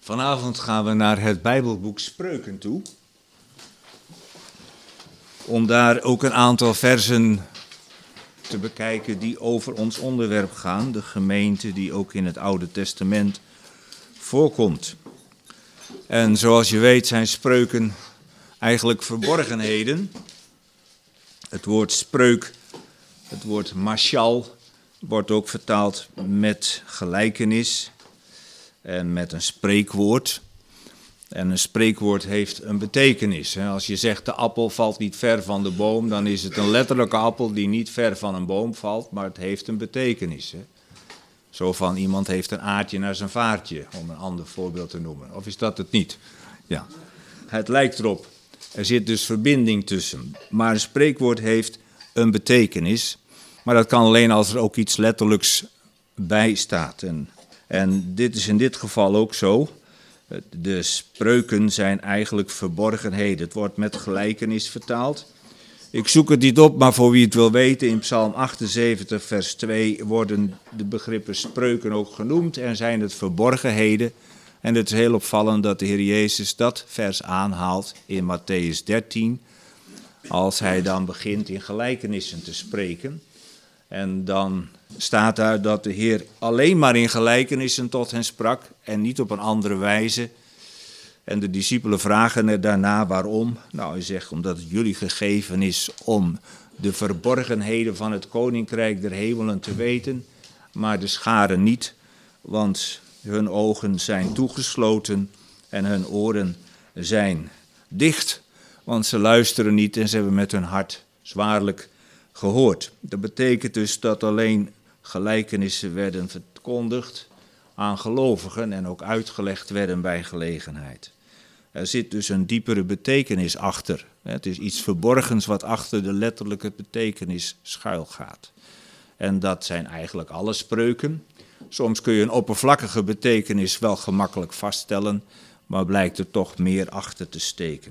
Vanavond gaan we naar het Bijbelboek Spreuken toe. Om daar ook een aantal versen te bekijken die over ons onderwerp gaan. De gemeente die ook in het Oude Testament voorkomt. En zoals je weet zijn spreuken eigenlijk verborgenheden. Het woord spreuk, het woord mashal, wordt ook vertaald met gelijkenis en met een spreekwoord. En een spreekwoord heeft een betekenis. Als je zegt de appel valt niet ver van de boom, dan is het een letterlijke appel die niet ver van een boom valt, maar het heeft een betekenis. Zo van iemand heeft een aardje naar zijn vaartje, om een ander voorbeeld te noemen. Of is dat het niet? Ja, het lijkt erop. Er zit dus verbinding tussen. Maar een spreekwoord heeft een betekenis. Maar dat kan alleen als er ook iets letterlijks bij staat. En dit is in dit geval ook zo. De spreuken zijn eigenlijk verborgenheden. Het wordt met gelijkenis vertaald. Ik zoek het niet op, maar voor wie het wil weten, in Psalm 78 vers 2 worden de begrippen spreuken ook genoemd en zijn het verborgenheden. En het is heel opvallend dat de Heer Jezus dat vers aanhaalt in Mattheüs 13, als hij dan begint in gelijkenissen te spreken. En dan staat daar dat de Heer alleen maar in gelijkenissen tot hen sprak en niet op een andere wijze. En de discipelen vragen er daarna waarom. Nou, hij zegt omdat het jullie gegeven is om de verborgenheden van het koninkrijk der hemelen te weten, maar de scharen niet, want hun ogen zijn toegesloten en hun oren zijn dicht, want ze luisteren niet en ze hebben met hun hart zwaarlijk gehoord. Dat betekent dus dat alleen gelijkenissen werden verkondigd aan gelovigen en ook uitgelegd werden bij gelegenheid. Er zit dus een diepere betekenis achter. Het is iets verborgens wat achter de letterlijke betekenis schuilgaat. En dat zijn eigenlijk alle spreuken. Soms kun je een oppervlakkige betekenis wel gemakkelijk vaststellen, maar blijkt er toch meer achter te steken.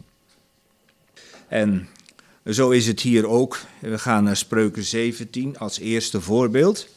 En zo is het hier ook. We gaan naar Spreuken 17 als eerste voorbeeld.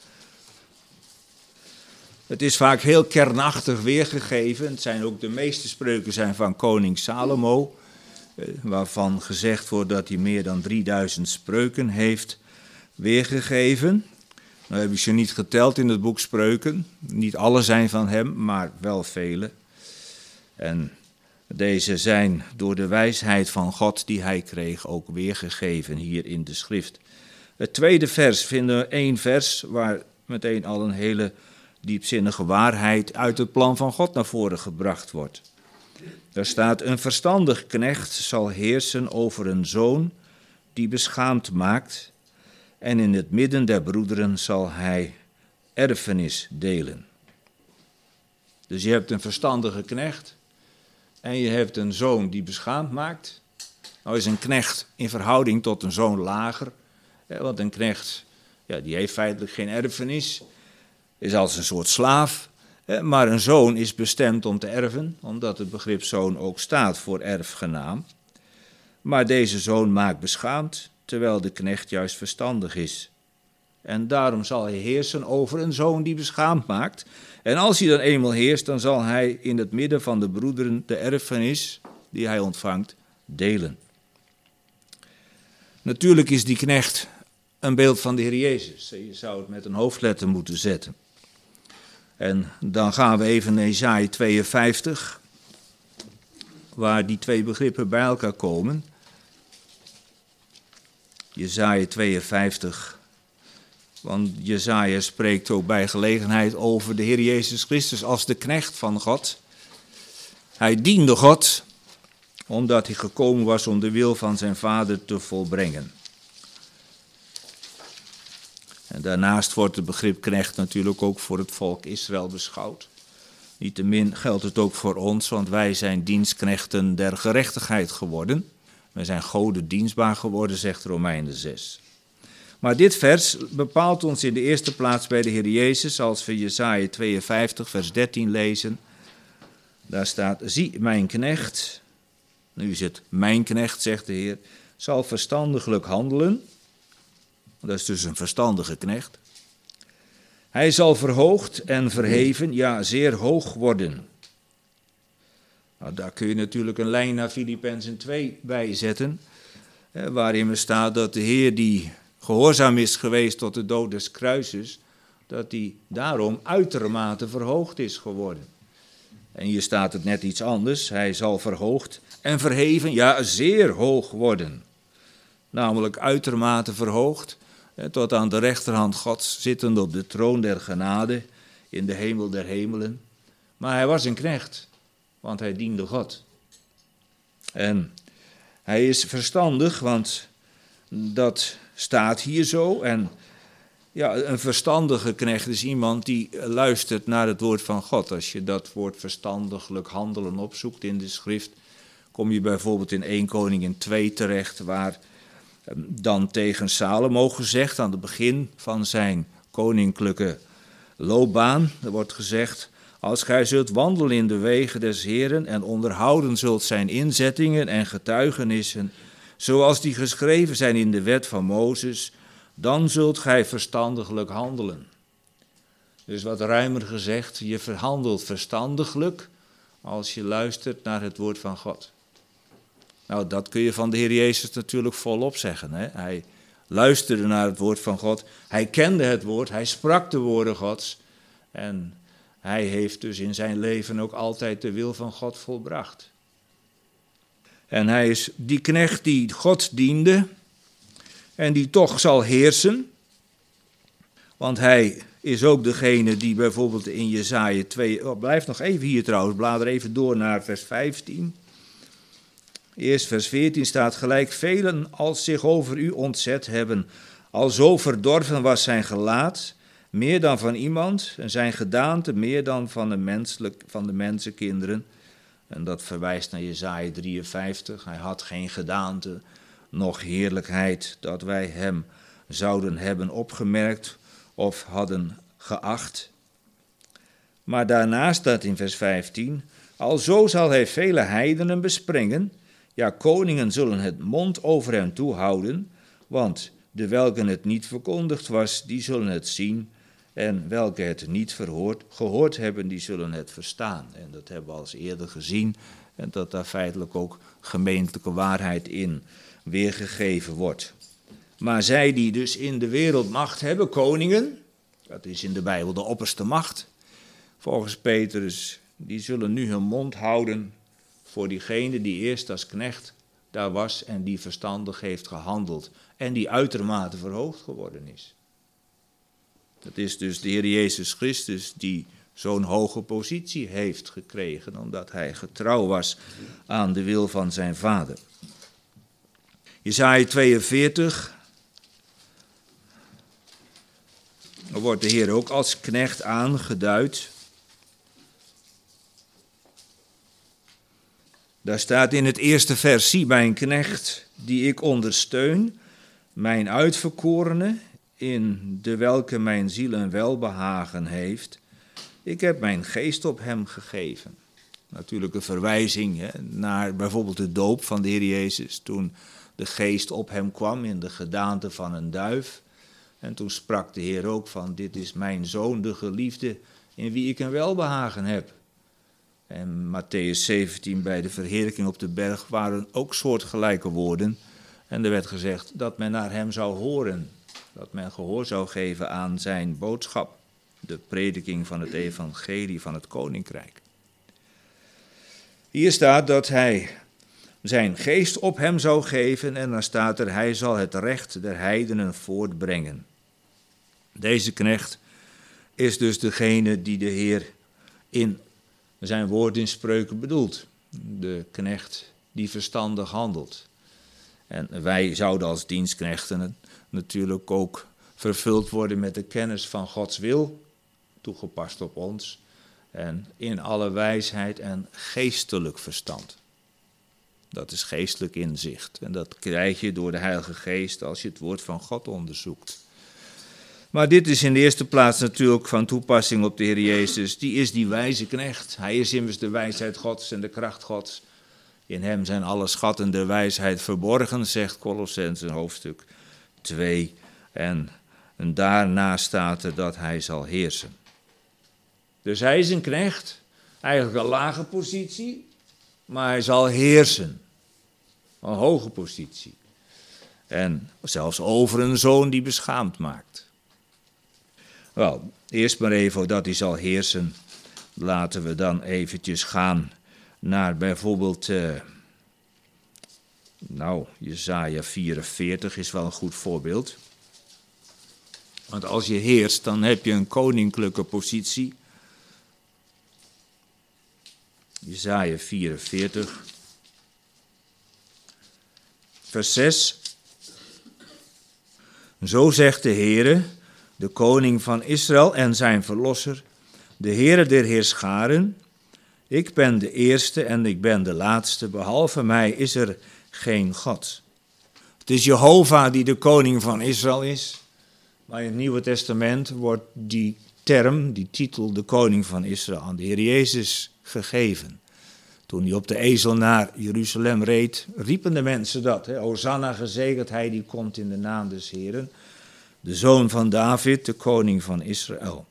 Het is vaak heel kernachtig weergegeven. Het zijn ook de meeste spreuken zijn van koning Salomo, waarvan gezegd wordt dat hij meer dan 3000 spreuken heeft weergegeven. Nou heb ik ze niet geteld in het boek Spreuken. Niet alle zijn van hem, maar wel vele. En deze zijn door de wijsheid van God die hij kreeg ook weergegeven hier in de schrift. Het tweede vers vinden we één vers waar meteen al een hele diepzinnige waarheid uit het plan van God naar voren gebracht wordt. Daar staat: een verstandig knecht zal heersen over een zoon die beschaamd maakt, en in het midden der broederen zal hij erfenis delen. Dus je hebt een verstandige knecht en je hebt een zoon die beschaamd maakt. Nou is een knecht in verhouding tot een zoon lager, want een knecht die heeft feitelijk geen erfenis, is als een soort slaaf, maar een zoon is bestemd om te erven, omdat het begrip zoon ook staat voor erfgenaam. Maar deze zoon maakt beschaamd, terwijl de knecht juist verstandig is. En daarom zal hij heersen over een zoon die beschaamd maakt. En als hij dan eenmaal heerst, dan zal hij in het midden van de broederen de erfenis die hij ontvangt delen. Natuurlijk is die knecht een beeld van de Heer Jezus. Je zou het met een hoofdletter moeten zetten. En dan gaan we even naar Jesaja 52, waar die twee begrippen bij elkaar komen. Jesaja 52, want Jesaja spreekt ook bij gelegenheid over de Heer Jezus Christus als de knecht van God. Hij diende God, omdat hij gekomen was om de wil van zijn vader te volbrengen. En daarnaast wordt het begrip knecht natuurlijk ook voor het volk Israël beschouwd. Niettemin geldt het ook voor ons, want wij zijn dienstknechten der gerechtigheid geworden. Wij zijn Goden dienstbaar geworden, zegt Romeinen 6. Maar dit vers bepaalt ons in de eerste plaats bij de Heer Jezus, als we Jesaja 52 vers 13 lezen. Daar staat: zie mijn knecht, nu is het mijn knecht, zegt de Heer, zal verstandiglijk handelen. Dat is dus een verstandige knecht. Hij zal verhoogd en verheven, ja zeer hoog worden. Nou, daar kun je natuurlijk een lijn naar Filippenzen 2 bij zetten, waarin staat dat de Heer die gehoorzaam is geweest tot de dood des kruises, dat hij daarom uitermate verhoogd is geworden. En hier staat het net iets anders, hij zal verhoogd en verheven, ja zeer hoog worden. Namelijk uitermate verhoogd, tot aan de rechterhand Gods, zittend op de troon der genade, in de hemel der hemelen. Maar hij was een knecht, want hij diende God. En hij is verstandig, want dat staat hier zo. En ja, een verstandige knecht is iemand die luistert naar het woord van God. Als je dat woord verstandiglijk handelen opzoekt in de schrift, kom je bijvoorbeeld in 1 Koningin 2 terecht, waar dan tegen Salomo gezegd, aan het begin van zijn koninklijke loopbaan, er wordt gezegd: als gij zult wandelen in de wegen des Heeren en onderhouden zult zijn inzettingen en getuigenissen, zoals die geschreven zijn in de wet van Mozes, dan zult gij verstandiglijk handelen. Dus wat ruimer gezegd, je handelt verstandiglijk als je luistert naar het woord van God. Nou, dat kun je van de Heer Jezus natuurlijk volop zeggen. Hè? Hij luisterde naar het woord van God, hij kende het woord, hij sprak de woorden Gods en hij heeft dus in zijn leven ook altijd de wil van God volbracht. En hij is die knecht die God diende en die toch zal heersen. Want hij is ook degene die bijvoorbeeld in Jesaja 2... blijf nog even hier trouwens, blader even door naar vers 15. Eerst vers 14 staat: gelijk velen als zich over u ontzet hebben, al zo verdorven was zijn gelaat, meer dan van iemand, en zijn gedaante meer dan van de mensenkinderen. En dat verwijst naar Jesaja 53. Hij had geen gedaante, noch heerlijkheid, dat wij hem zouden hebben opgemerkt of hadden geacht. Maar daarna staat in vers 15: alzo zal hij vele heidenen bespringen, ja, koningen zullen het mond over hem toehouden, want de welken het niet verkondigd was, die zullen het zien, en welke het niet gehoord hebben, die zullen het verstaan. En dat hebben we al eens eerder gezien, en dat daar feitelijk ook gemeentelijke waarheid in weergegeven wordt. Maar zij die dus in de wereld macht hebben, koningen, dat is in de Bijbel de opperste macht, volgens Petrus, die zullen nu hun mond houden voor diegene die eerst als knecht daar was en die verstandig heeft gehandeld en die uitermate verhoogd geworden is. Dat is dus de Heer Jezus Christus die zo'n hoge positie heeft gekregen, omdat hij getrouw was aan de wil van zijn Vader. Jesaja 42, dan wordt de Heer ook als knecht aangeduid. Daar staat in het eerste vers: zie mijn knecht die ik ondersteun, mijn uitverkorene, in de welke mijn ziel een welbehagen heeft. Ik heb mijn geest op hem gegeven. Natuurlijk een verwijzing naar bijvoorbeeld de doop van de Heer Jezus, toen de geest op hem kwam in de gedaante van een duif. En toen sprak de Heer ook van: dit is mijn zoon, de geliefde, in wie ik een welbehagen heb. En Mattheüs 17 bij de verheerlijking op de berg waren ook soortgelijke woorden. En er werd gezegd dat men naar hem zou horen, dat men gehoor zou geven aan zijn boodschap, de prediking van het evangelie van het koninkrijk. Hier staat dat hij zijn geest op hem zou geven en dan staat er: hij zal het recht der heidenen voortbrengen. Deze knecht is dus degene die de Heer in zijn woord in Spreuken bedoelt. De knecht die verstandig handelt. En wij zouden als dienstknechten natuurlijk ook vervuld worden met de kennis van Gods wil, toegepast op ons, en in alle wijsheid en geestelijk verstand. Dat is geestelijk inzicht en dat krijg je door de Heilige Geest als je het woord van God onderzoekt. Maar dit is in de eerste plaats natuurlijk van toepassing op de Heer Jezus. Die is die wijze knecht. Hij is immers de wijsheid Gods en de kracht Gods. In hem zijn alle schatten der wijsheid verborgen, zegt Kolossenzen hoofdstuk 2. En daarna staat er dat hij zal heersen. Dus hij is een knecht, eigenlijk een lage positie. maar hij zal heersen. Een hoge positie. En zelfs over een zoon die beschaamd maakt. Wel, eerst maar even dat hij zal heersen. Laten we dan eventjes gaan naar bijvoorbeeld, Jesaja 44 is wel een goed voorbeeld. Want als je heerst, dan heb je een koninklijke positie. Jesaja 44, vers 6. Zo zegt de Heere, de koning van Israël en zijn verlosser, de Heere der heerscharen, ik ben de eerste en ik ben de laatste, behalve mij is er geen God. Het is Jehovah die de koning van Israël is, maar in het Nieuwe Testament wordt die term, die titel, de koning van Israël, aan de Heer Jezus gegeven. Toen hij op de ezel naar Jeruzalem reed, riepen de mensen dat. Hosanna, gezegend hij die komt in de naam des Heeren. De zoon van David, de koning van Israël.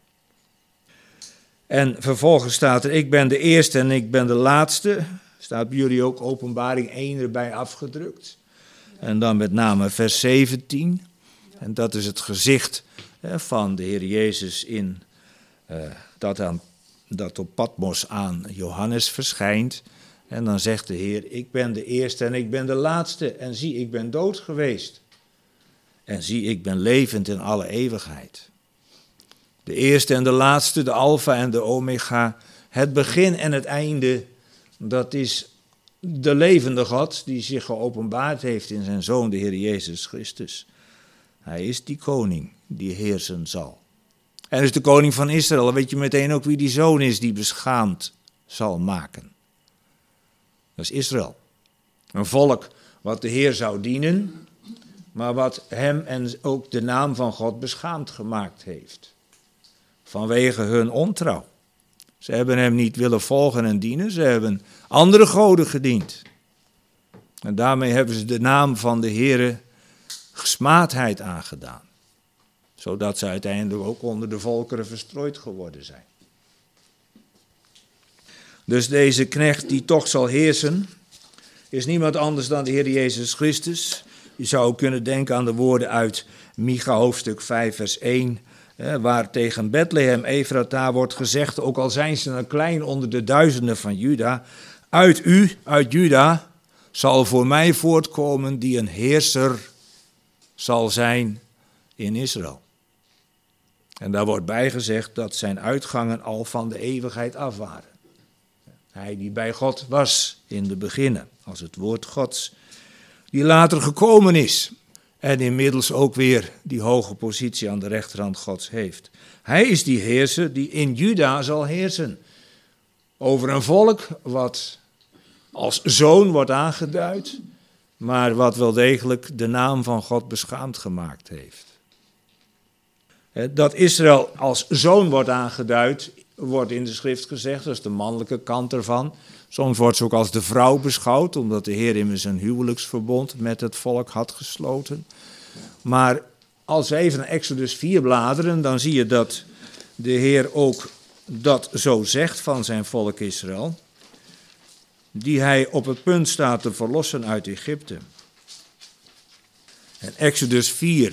En vervolgens staat er, ik ben de eerste en ik ben de laatste. Staat bij jullie ook Openbaring 1 erbij afgedrukt. En dan met name vers 17. En dat is het gezicht van de Heer Jezus dat op Patmos aan Johannes verschijnt. En dan zegt de Heer, ik ben de eerste en ik ben de laatste. En zie, ik ben dood geweest. En zie, ik ben levend in alle eeuwigheid. De eerste en de laatste, de alfa en de omega. Het begin en het einde, dat is de levende God die zich geopenbaard heeft in zijn Zoon, de Heer Jezus Christus. Hij is die koning die heersen zal. En is de koning van Israël, dan weet je meteen ook wie die zoon is die beschaamd zal maken. Dat is Israël. Een volk wat de Heer zou dienen, maar wat hem en ook de naam van God beschaamd gemaakt heeft. Vanwege hun ontrouw. Ze hebben hem niet willen volgen en dienen, ze hebben andere goden gediend. En daarmee hebben ze de naam van de Heere gesmaadheid aangedaan. Zodat ze uiteindelijk ook onder de volkeren verstrooid geworden zijn. Dus deze knecht die toch zal heersen, is niemand anders dan de Heer Jezus Christus. Je zou kunnen denken aan de woorden uit Micha hoofdstuk 5 vers 1, waar tegen Bethlehem Efrata wordt gezegd, ook al zijn ze een klein onder de duizenden van Juda, uit u, uit Juda, zal voor mij voortkomen die een heerser zal zijn in Israël. En daar wordt bijgezegd dat zijn uitgangen al van de eeuwigheid af waren. Hij die bij God was in de beginnen, als het woord Gods, die later gekomen is en inmiddels ook weer die hoge positie aan de rechterhand Gods heeft. Hij is die heerser die in Juda zal heersen over een volk wat als zoon wordt aangeduid, maar wat wel degelijk de naam van God beschaamd gemaakt heeft. Dat Israël als zoon wordt aangeduid, wordt in de schrift gezegd, dat is de mannelijke kant ervan. Soms wordt ze ook als de vrouw beschouwd, omdat de Heer immers een huwelijksverbond met het volk had gesloten. Maar als we even naar Exodus 4 bladeren, dan zie je dat de Heer ook dat zo zegt van zijn volk Israël, die hij op het punt staat te verlossen uit Egypte. En Exodus 4.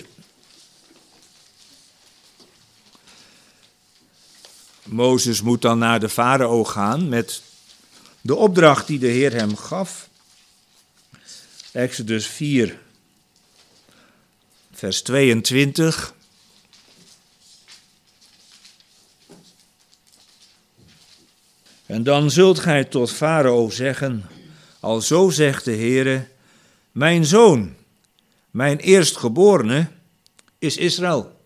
Mozes moet dan naar de farao gaan met de opdracht die de Heer hem gaf. Exodus 4, vers 22. En dan zult gij tot farao zeggen, alzo zegt de Heere, mijn zoon, mijn eerstgeborene is Israël.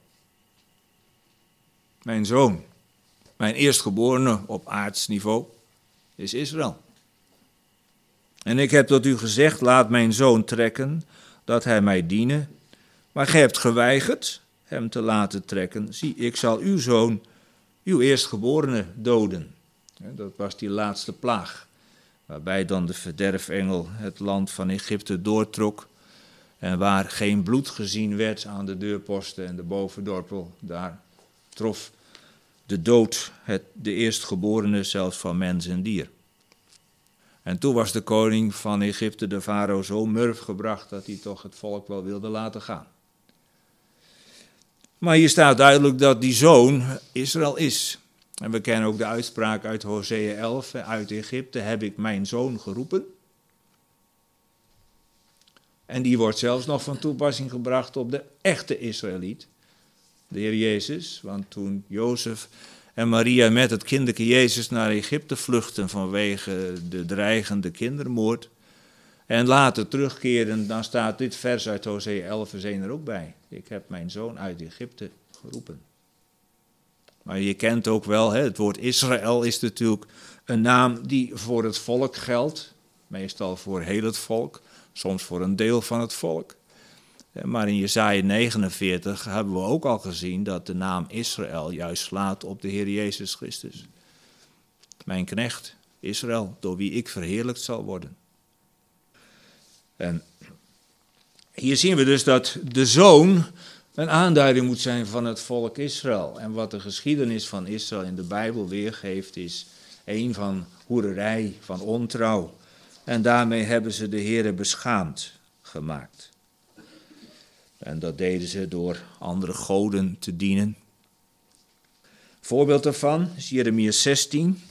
Mijn zoon, mijn eerstgeborene op aardsniveau is Israël. En ik heb tot u gezegd, laat mijn zoon trekken, dat hij mij diene. Maar gij hebt geweigerd hem te laten trekken. Zie, ik zal uw zoon, uw eerstgeborene, doden. Dat was die laatste plaag, waarbij dan de verderfengel het land van Egypte doortrok. En waar geen bloed gezien werd aan de deurposten en de bovendorpel, daar trof de dood de eerstgeborene zelfs van mens en dier. En toen was de koning van Egypte, de farao, zo murf gebracht dat hij toch het volk wel wilde laten gaan. Maar hier staat duidelijk dat die zoon Israël is. En we kennen ook de uitspraak uit Hosea 11, uit Egypte heb ik mijn zoon geroepen. En die wordt zelfs nog van toepassing gebracht op de echte Israëliet, de Heer Jezus. Want toen Jozef en Maria met het kinderke Jezus naar Egypte vluchten vanwege de dreigende kindermoord en later terugkeren, dan staat dit vers uit Hosea 11 vers 1 er ook bij. Ik heb mijn zoon uit Egypte geroepen. Maar je kent ook wel, het woord Israël is natuurlijk een naam die voor het volk geldt. Meestal voor heel het volk, soms voor een deel van het volk. Maar in Jesaja 49 hebben we ook al gezien dat de naam Israël juist slaat op de Heer Jezus Christus. Mijn knecht Israël, door wie ik verheerlijkt zal worden. En hier zien we dus dat de zoon een aanduiding moet zijn van het volk Israël. En wat de geschiedenis van Israël in de Bijbel weergeeft is een van hoererij, van ontrouw. En daarmee hebben ze de Heere beschaamd gemaakt. En dat deden ze door andere goden te dienen. Voorbeeld daarvan is Jeremia 16.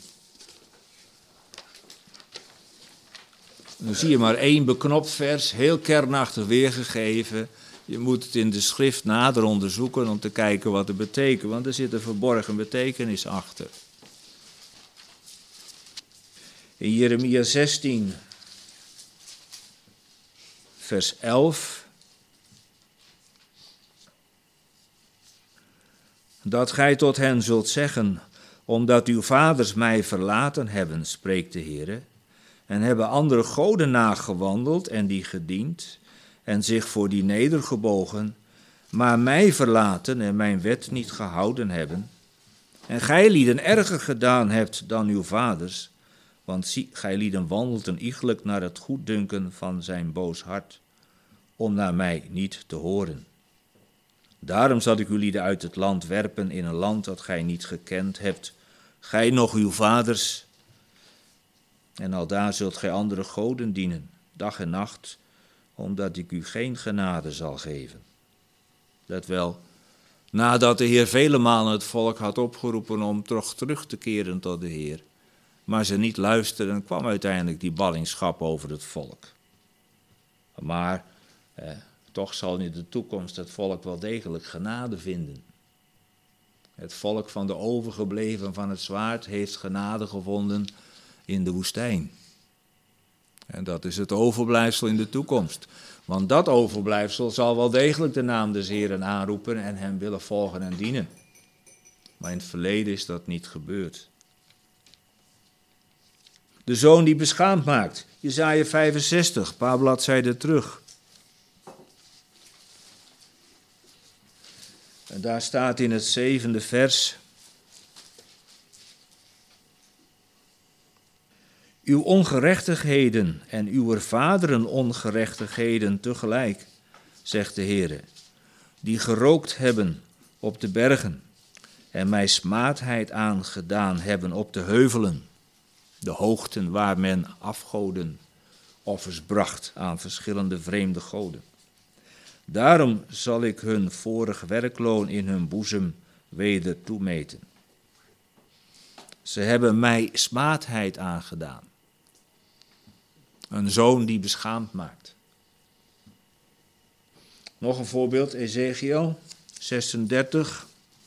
Dan zie je maar één beknopt vers, heel kernachtig weergegeven. Je moet het in de schrift nader onderzoeken om te kijken wat het betekent, want er zit een verborgen betekenis achter. In Jeremia 16, vers 11. Dat gij tot hen zult zeggen, omdat uw vaders mij verlaten hebben, spreekt de Heere, en hebben andere goden nagewandeld en die gediend, en zich voor die nedergebogen, maar mij verlaten en mijn wet niet gehouden hebben, en gij lieden erger gedaan hebt dan uw vaders, want zie, gij lieden wandelten iegelijk naar het goeddunken van zijn boos hart, om naar mij niet te horen. Daarom zal ik uw lieden uit het land werpen in een land dat gij niet gekend hebt, gij nog uw vaders, en aldaar zult gij andere goden dienen, dag en nacht, omdat ik u geen genade zal geven. Let wel, nadat de Heer vele malen het volk had opgeroepen om toch terug te keren tot de Heer, maar ze niet luisterden, kwam uiteindelijk die ballingschap over het volk. Maar toch zal in de toekomst het volk wel degelijk genade vinden. Het volk van de overgebleven van het zwaard heeft genade gevonden in de woestijn. En dat is het overblijfsel in de toekomst. Want dat overblijfsel zal wel degelijk de naam des Heeren aanroepen en hem willen volgen en dienen. Maar in het verleden is dat niet gebeurd. De zoon die beschaamd maakt. Jesaja 65, een paar bladzijden terug. En daar staat in het 7e vers. Uw ongerechtigheden en uw vaderen ongerechtigheden tegelijk, zegt de Heere, die gerookt hebben op de bergen en mij smaadheid aangedaan hebben op de heuvelen, de hoogten waar men afgoden offers bracht aan verschillende vreemde goden. Daarom zal ik hun vorig werkloon in hun boezem weder toemeten. Ze hebben mij smaadheid aangedaan. Een zoon die beschaamd maakt. Nog een voorbeeld, Ezekiel 36.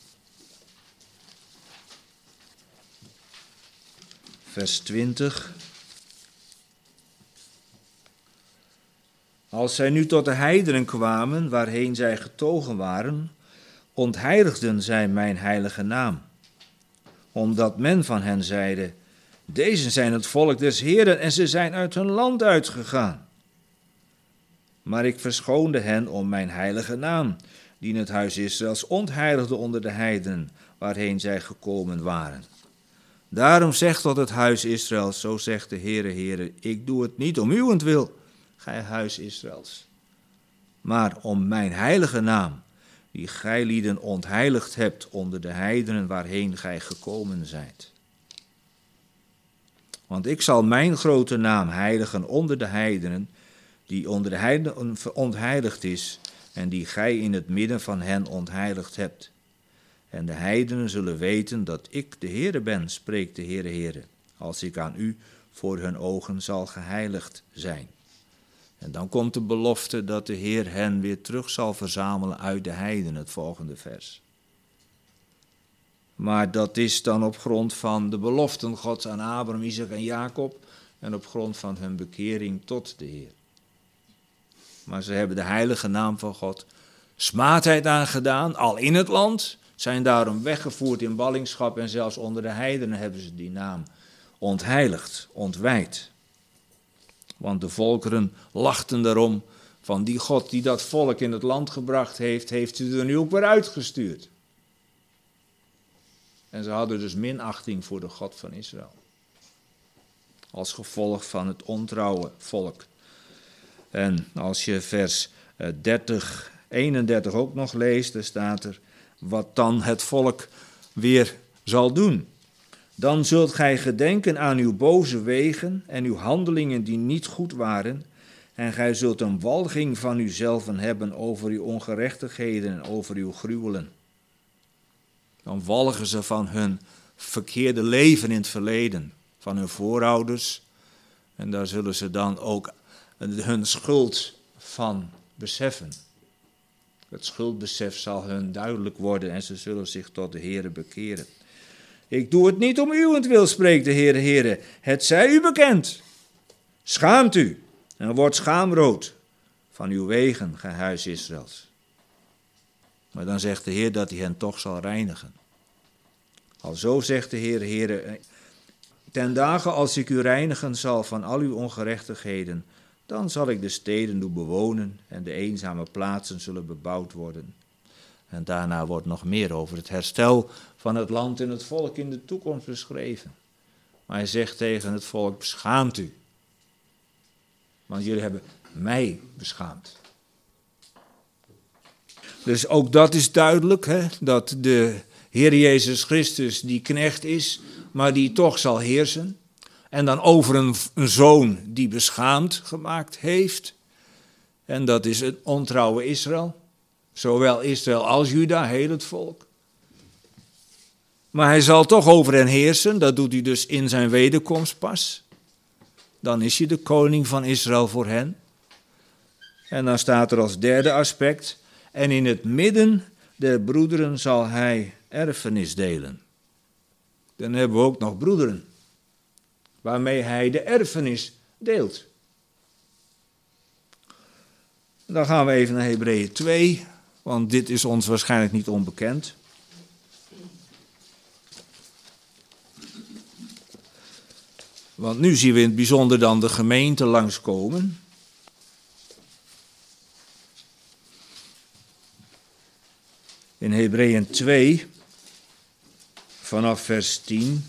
Vers 20. Als zij nu tot de heidenen kwamen, waarheen zij getogen waren, ontheiligden zij mijn heilige naam. Omdat men van hen zeide, deze zijn het volk des Heeren en ze zijn uit hun land uitgegaan. Maar ik verschoonde hen om mijn heilige naam, die in het huis Israëls ontheiligde onder de heidenen, waarheen zij gekomen waren. Daarom zegt tot het huis Israëls, zo zegt de Heere, ik doe het niet om uwentwil, gij huis Israëls, maar om mijn heilige naam, die gij lieden ontheiligd hebt onder de heidenen waarheen gij gekomen zijt. Want ik zal mijn grote naam heiligen onder de heidenen, die onder de heidenen ontheiligd is en die gij in het midden van hen ontheiligd hebt. En de heidenen zullen weten dat ik de Heere ben, spreekt de Heere, als ik aan u voor hun ogen zal geheiligd zijn. En dan komt de belofte dat de Heer hen weer terug zal verzamelen uit de heidenen, het volgende vers. Maar dat is dan op grond van de beloften Gods aan Abraham, Isaac en Jacob en op grond van hun bekering tot de Heer. Maar ze hebben de heilige naam van God smaadheid aangedaan, al in het land, zijn daarom weggevoerd in ballingschap en zelfs onder de heidenen hebben ze die naam ontheiligd, ontwijd. Want de volkeren lachten daarom van die God die dat volk in het land gebracht heeft, heeft u er nu ook weer uitgestuurd. En ze hadden dus minachting voor de God van Israël. Als gevolg van het ontrouwe volk. En als je vers 31 ook nog leest, dan staat er wat dan het volk weer zal doen. Dan zult gij gedenken aan uw boze wegen en uw handelingen die niet goed waren. En gij zult een walging van uzelven hebben over uw ongerechtigheden en over uw gruwelen. Dan walgen ze van hun verkeerde leven in het verleden, van hun voorouders. En daar zullen ze dan ook hun schuld van beseffen. Het schuldbesef zal hun duidelijk worden en ze zullen zich tot de Heere bekeren. Ik doe het niet om uwentwil, spreekt de Heere. Het zij u bekend. Schaamt u en wordt schaamrood van uw wegen, gij huis Israëls. Maar dan zegt de Heer dat hij hen toch zal reinigen. Alzo zegt de Heere, ten dagen als ik u reinigen zal van al uw ongerechtigheden, dan zal ik de steden doen bewonen en de eenzame plaatsen zullen bebouwd worden. En daarna wordt nog meer over het herstel van het land en het volk in de toekomst beschreven. Maar hij zegt tegen het volk, schaamt u. Want jullie hebben mij beschaamd. Dus ook dat is duidelijk, hè, dat de Heer Jezus Christus die knecht is, maar die toch zal heersen. En dan over een zoon die beschaamd gemaakt heeft. En dat is het ontrouwe Israël. Zowel Israël als Juda, heel het volk. Maar hij zal toch over hen heersen, dat doet hij dus in zijn wederkomst pas. Dan is hij de koning van Israël voor hen. En dan staat er als derde aspect, en in het midden der broederen zal hij erfenis delen. Dan hebben we ook nog broederen, waarmee hij de erfenis deelt. Dan gaan we even naar Hebreeën 2, want dit is ons waarschijnlijk niet onbekend. Want nu zien we in het bijzonder dan de gemeente langskomen. In Hebreeën 2, vanaf vers 10,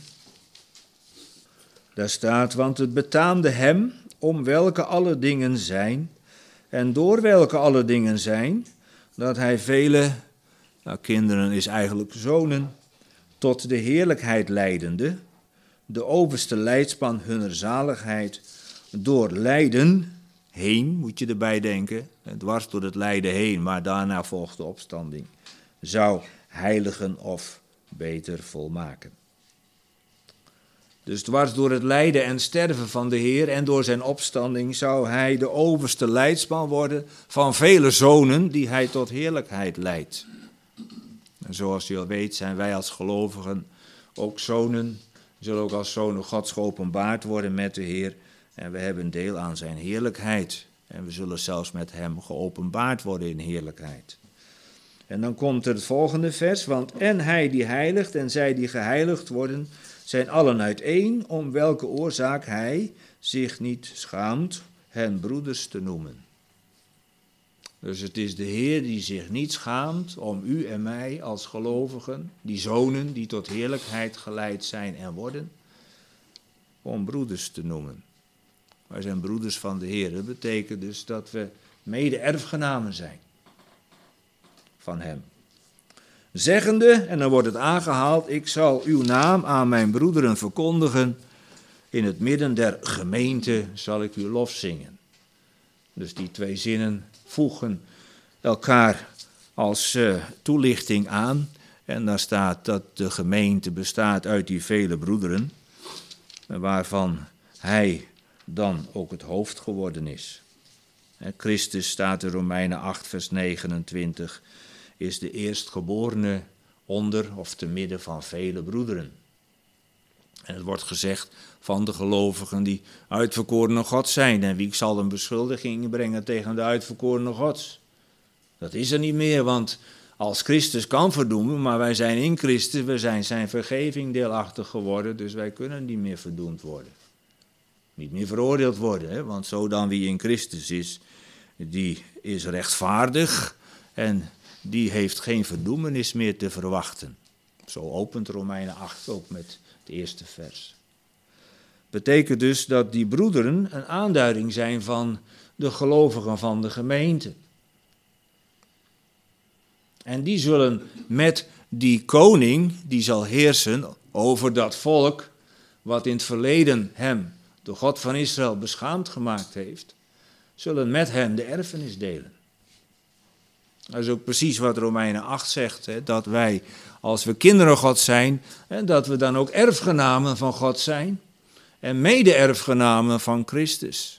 daar staat, want het betaamde hem, om welke alle dingen zijn, en door welke alle dingen zijn, dat hij vele, kinderen is eigenlijk zonen, tot de heerlijkheid leidende, de overste leidspan hunner zaligheid, door lijden heen, moet je erbij denken, dwars door het lijden heen, maar daarna volgt de opstanding, zou heiligen of beter volmaken. Dus dwars door het lijden en sterven van de Heer en door zijn opstanding zou hij de overste leidsman worden van vele zonen die hij tot heerlijkheid leidt. En zoals u al weet zijn wij als gelovigen ook zonen, zullen ook als zonen Gods geopenbaard worden met de Heer. En we hebben deel aan zijn heerlijkheid. En we zullen zelfs met hem geopenbaard worden in heerlijkheid. En dan komt er het volgende vers, want en hij die heiligt en zij die geheiligd worden, zijn allen uiteen, om welke oorzaak hij zich niet schaamt hen broeders te noemen. Dus het is de Heer die zich niet schaamt om u en mij als gelovigen, die zonen die tot heerlijkheid geleid zijn en worden, om broeders te noemen. Wij zijn broeders van de Heer. Dat betekent dus dat we mede-erfgenamen zijn van hem. Zeggende, en dan wordt het aangehaald, ik zal uw naam aan mijn broederen verkondigen. in het midden der gemeente zal ik uw lof zingen. Dus die twee zinnen voegen elkaar als toelichting aan. En daar staat dat de gemeente bestaat uit die vele broederen, waarvan hij dan ook het hoofd geworden is. Christus, staat in Romeinen 8 vers 29, is de eerstgeborene onder of te midden van vele broederen. En het wordt gezegd van de gelovigen die uitverkorenen God zijn. En wie zal een beschuldiging brengen tegen de uitverkorenen Gods? Dat is er niet meer, want als Christus kan verdoemen, maar wij zijn in Christus, we zijn zijn vergeving deelachtig geworden, dus wij kunnen niet meer verdoemd worden. Niet meer veroordeeld worden, hè? Want zo dan wie in Christus is, die is rechtvaardig en die heeft geen verdoemenis meer te verwachten. Zo opent Romeinen 8 ook met het eerste vers. Betekent dus dat die broederen een aanduiding zijn van de gelovigen van de gemeente. En die zullen met die koning, die zal heersen over dat volk, wat in het verleden hem, de God van Israël, beschaamd gemaakt heeft, zullen met hem de erfenis delen. Dat is ook precies wat Romeinen 8 zegt, hè, dat wij, als we kinderen God zijn, hè, dat we dan ook erfgenamen van God zijn en mede-erfgenamen van Christus.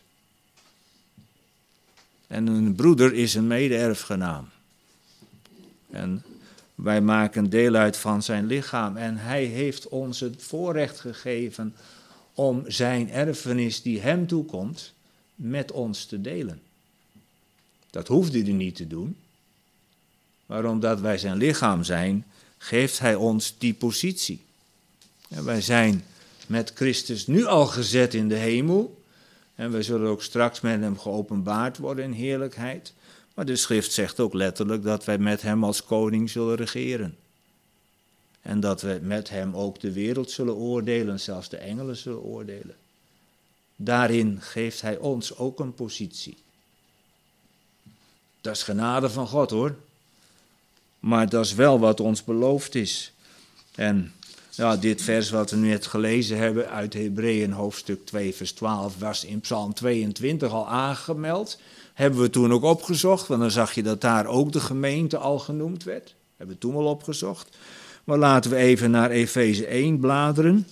En een broeder is een mede-erfgenaam. En wij maken deel uit van zijn lichaam en hij heeft ons het voorrecht gegeven om zijn erfenis die hem toekomt met ons te delen. Dat hoefde hij niet te doen, maar omdat wij zijn lichaam zijn, geeft hij ons die positie. En wij zijn met Christus nu al gezet in de hemel en wij zullen ook straks met hem geopenbaard worden in heerlijkheid. Maar de schrift zegt ook letterlijk dat wij met hem als koning zullen regeren. En dat we met hem ook de wereld zullen oordelen, zelfs de engelen zullen oordelen. Daarin geeft hij ons ook een positie. Dat is genade van God hoor. Maar dat is wel wat ons beloofd is. En ja, dit vers wat we nu net gelezen hebben uit Hebreeën hoofdstuk 2 vers 12 was in Psalm 22 al aangemeld. Hebben we toen ook opgezocht, want dan zag je dat daar ook de gemeente al genoemd werd. Hebben we toen al opgezocht. Maar laten we even naar Efeze 1 bladeren.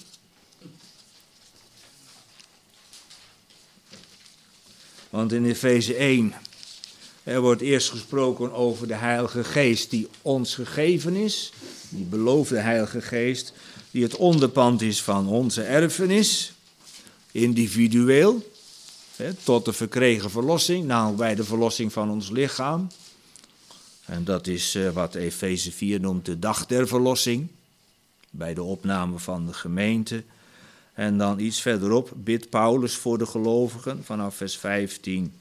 Want in Efeze 1 er wordt eerst gesproken over de Heilige Geest die ons gegeven is. Die beloofde Heilige Geest die het onderpand is van onze erfenis. Individueel. Tot de verkregen verlossing, namelijk bij de verlossing van ons lichaam. En dat is wat Efeze 4 noemt de dag der verlossing. Bij de opname van de gemeente. En dan iets verderop bidt Paulus voor de gelovigen vanaf vers 15.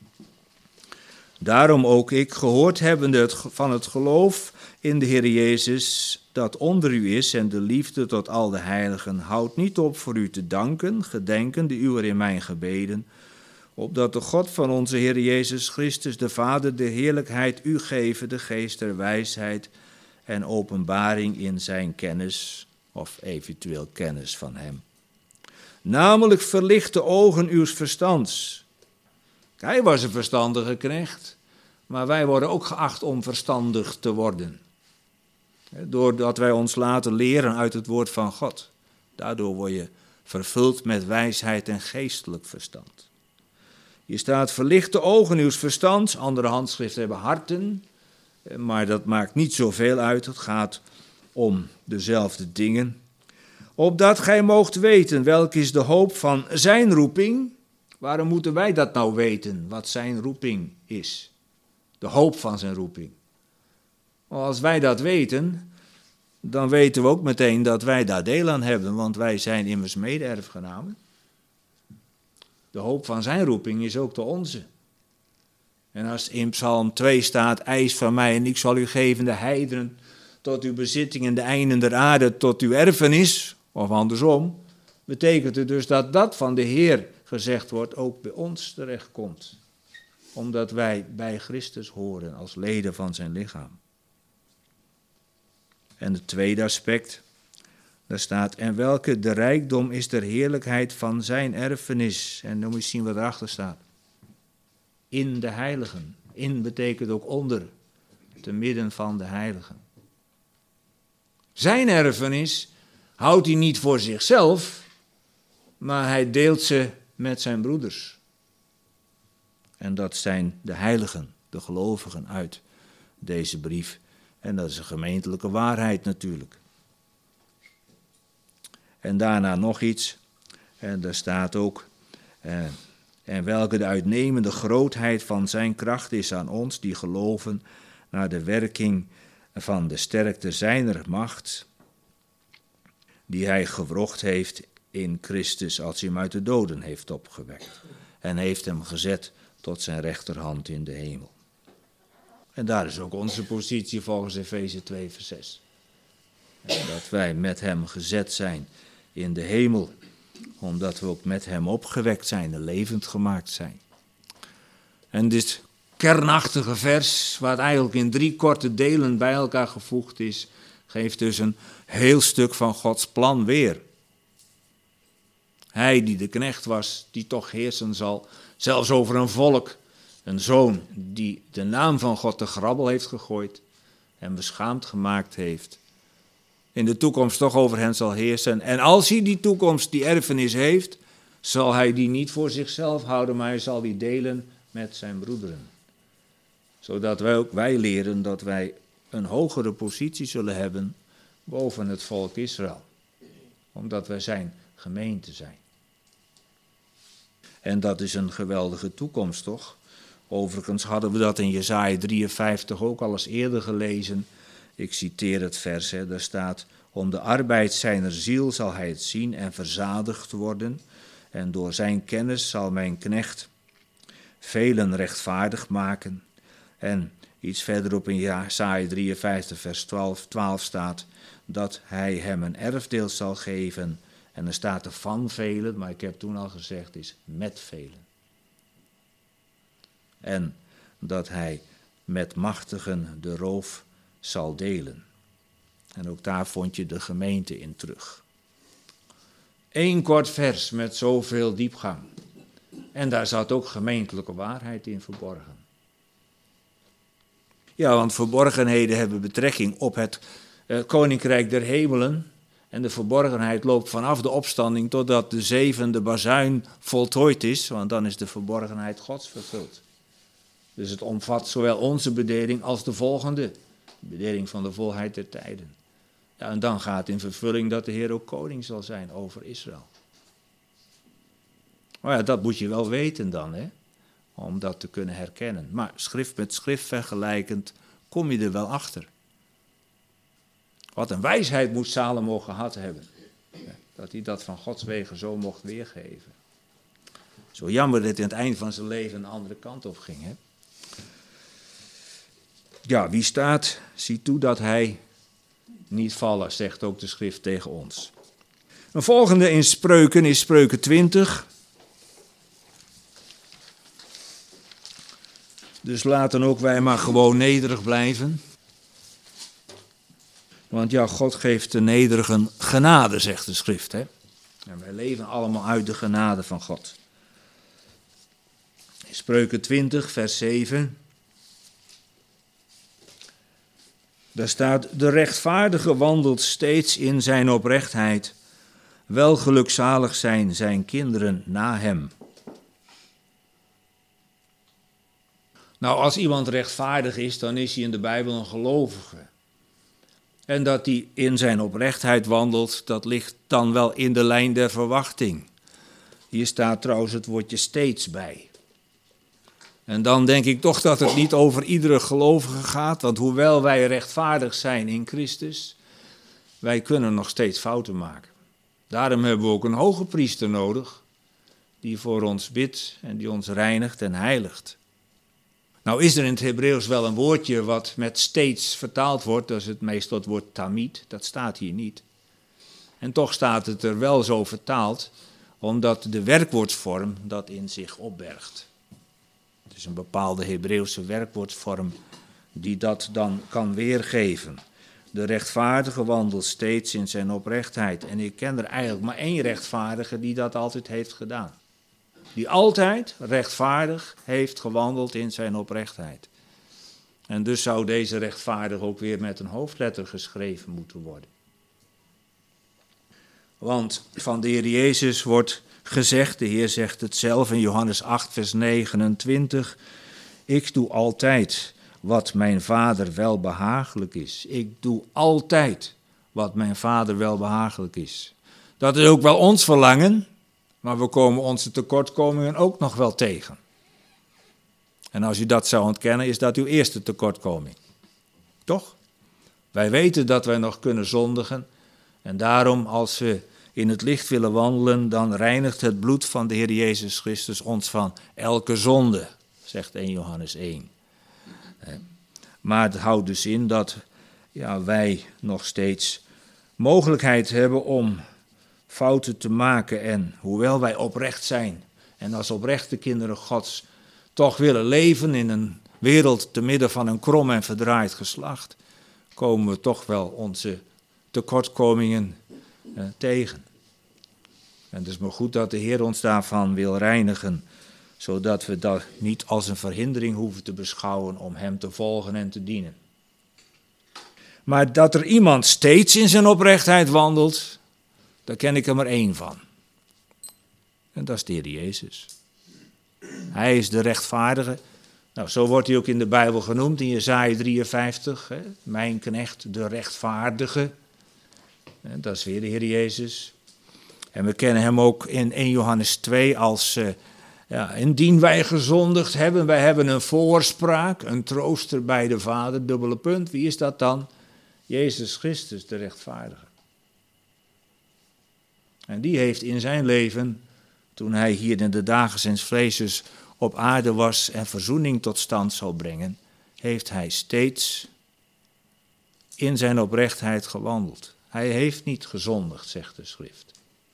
Daarom ook ik, gehoord hebbende van het geloof in de Heer Jezus, dat onder u is en de liefde tot al de heiligen, houdt niet op voor u te danken, gedenken de uwer in mijn gebeden, opdat de God van onze Heer Jezus Christus, de Vader de heerlijkheid, u geven de geest der wijsheid en openbaring in zijn kennis, of eventueel kennis van hem. Namelijk verlicht de ogen uws verstands. Hij was een verstandige knecht, maar wij worden ook geacht om verstandig te worden. Doordat wij ons laten leren uit het woord van God. Daardoor word je vervuld met wijsheid en geestelijk verstand. Hier staat, verlicht de ogen uws verstands. Andere handschriften hebben harten, maar dat maakt niet zoveel uit. Het gaat om dezelfde dingen. Opdat gij moogt weten, welk is de hoop van zijn roeping. Waarom moeten wij dat nou weten, wat zijn roeping is? De hoop van zijn roeping. Maar als wij dat weten, dan weten we ook meteen dat wij daar deel aan hebben, want wij zijn immers mede-erfgenamen. De hoop van zijn roeping is ook de onze. En als in Psalm 2 staat, eis van mij en ik zal u geven de heidenen tot uw bezitting en de einden der aarde tot uw erfenis, of andersom, betekent het dus dat dat van de Heer gezegd wordt ook bij ons terechtkomt. Omdat wij bij Christus horen als leden van zijn lichaam. En het tweede aspect, Daar staat, en welke de rijkdom is der heerlijkheid van zijn erfenis. En dan moet je zien wat erachter staat. In de heiligen. In betekent ook onder, te midden van de heiligen. Zijn erfenis houdt hij niet voor zichzelf, maar hij deelt ze met zijn broeders. En dat zijn de heiligen, de gelovigen uit deze brief. En dat is een gemeentelijke waarheid natuurlijk. En daarna nog iets, en daar staat ook, en welke de uitnemende grootheid van zijn kracht is aan ons, die geloven naar de werking van de sterkte zijner macht, die hij gewrocht heeft in Christus als hij hem uit de doden heeft opgewekt. En heeft hem gezet tot zijn rechterhand in de hemel. En daar is ook onze positie volgens Efeze 2 vers 6. Dat wij met hem gezet zijn in de hemel, omdat we ook met hem opgewekt zijn en levend gemaakt zijn. En dit kernachtige vers, wat eigenlijk in 3 korte delen bij elkaar gevoegd is, geeft dus een heel stuk van Gods plan weer. Hij die de knecht was, die toch heersen zal, zelfs over een volk, een zoon die de naam van God te grabbel heeft gegooid en beschaamd gemaakt heeft, in de toekomst toch over hen zal heersen. En als hij die toekomst, die erfenis heeft, zal hij die niet voor zichzelf houden, maar hij zal die delen met zijn broederen. Zodat wij leren dat wij een hogere positie zullen hebben boven het volk Israël. Omdat wij zijn gemeente zijn. En dat is een geweldige toekomst, toch? Overigens hadden we dat in Jesaja 53 ook al eens eerder gelezen. Ik citeer het vers, daar staat, om de arbeid zijner ziel zal hij het zien en verzadigd worden. En door zijn kennis zal mijn knecht velen rechtvaardig maken. En iets verderop in Jesaja 53 vers 12 staat dat hij hem een erfdeel zal geven. En er staat er van velen, maar ik heb toen al gezegd, is met velen. En dat hij met machtigen de roof zal delen. En ook daar vond je de gemeente in terug. 1 kort vers met zoveel diepgang. En daar zat ook gemeentelijke waarheid in verborgen. Ja, want verborgenheden hebben betrekking op het koninkrijk der hemelen. En de verborgenheid loopt vanaf de opstanding totdat de 7e bazuin voltooid is, want dan is de verborgenheid Gods vervuld. Dus het omvat zowel onze bedering als de volgende, de bedering van de volheid der tijden. Ja, en dan gaat in vervulling dat de Heer ook koning zal zijn over Israël. Maar ja, dat moet je wel weten dan, om dat te kunnen herkennen. Maar schrift met schrift vergelijkend kom je er wel achter. Wat een wijsheid moet Salomo gehad hebben. Dat hij dat van Gods wegen zo mocht weergeven. Zo jammer dat hij aan het eind van zijn leven een andere kant op ging. Ja, wie staat, zie toe dat hij niet vallen, zegt ook de schrift tegen ons. Een volgende in Spreuken is Spreuken 20. Dus laten ook wij maar gewoon nederig blijven. Want ja, God geeft de nederigen genade, zegt de schrift. En wij leven allemaal uit de genade van God. In Spreuken 20, vers 7. Daar staat, de rechtvaardige wandelt steeds in zijn oprechtheid. Wel gelukzalig zijn zijn kinderen na hem. Nou, als iemand rechtvaardig is, dan is hij in de Bijbel een gelovige. En dat hij in zijn oprechtheid wandelt, dat ligt dan wel in de lijn der verwachting. Hier staat trouwens het woordje steeds bij. En dan denk ik toch dat het niet over iedere gelovige gaat, want hoewel wij rechtvaardig zijn in Christus, wij kunnen nog steeds fouten maken. Daarom hebben we ook een hoge priester nodig, die voor ons bidt en die ons reinigt en heiligt. Nou is er in het Hebreeuws wel een woordje wat met steeds vertaald wordt, dat is het meestal het woord tamid, dat staat hier niet. En toch staat het er wel zo vertaald, omdat de werkwoordsvorm dat in zich opbergt. Het is een bepaalde Hebreeuwse werkwoordsvorm die dat dan kan weergeven. De rechtvaardige wandelt steeds in zijn oprechtheid. En ik ken er eigenlijk maar één rechtvaardige die dat altijd heeft gedaan. Die altijd rechtvaardig heeft gewandeld in zijn oprechtheid. En dus zou deze rechtvaardige ook weer met een hoofdletter geschreven moeten worden. Want van de Heer Jezus wordt gezegd, de Heer zegt het zelf in Johannes 8 vers 29, ik doe altijd wat mijn Vader welbehagelijk is. Ik doe altijd wat mijn Vader welbehagelijk is. Dat is ook wel ons verlangen, maar we komen onze tekortkomingen ook nog wel tegen. En als u dat zou ontkennen, is dat uw eerste tekortkoming. Toch? Wij weten dat wij nog kunnen zondigen. En daarom, als we in het licht willen wandelen, dan reinigt het bloed van de Heer Jezus Christus ons van elke zonde, zegt 1 Johannes 1. Maar het houdt dus in dat wij nog steeds mogelijkheid hebben om fouten te maken. En hoewel wij oprecht zijn en als oprechte kinderen Gods toch willen leven in een wereld te midden van een krom en verdraaid geslacht, komen we toch wel onze tekortkomingen tegen. En het is maar goed dat de Heer ons daarvan wil reinigen, zodat we dat niet als een verhindering hoeven te beschouwen om Hem te volgen en te dienen. Maar dat er iemand steeds in zijn oprechtheid wandelt, daar ken ik er maar één van. En dat is de Heer Jezus. Hij is de rechtvaardige. Nou, zo wordt hij ook in de Bijbel genoemd, in Jesaja 53. Mijn knecht, de rechtvaardige. Dat is weer de Heer Jezus. En we kennen hem ook in 1 Johannes 2 als, indien wij gezondigd hebben, wij hebben een voorspraak, een trooster bij de Vader, dubbele punt. Wie is dat dan? Jezus Christus, de rechtvaardige. En die heeft in zijn leven, toen hij hier in de dagen zijns vlees op aarde was en verzoening tot stand zou brengen, heeft hij steeds in zijn oprechtheid gewandeld. Hij heeft niet gezondigd, zegt de schrift.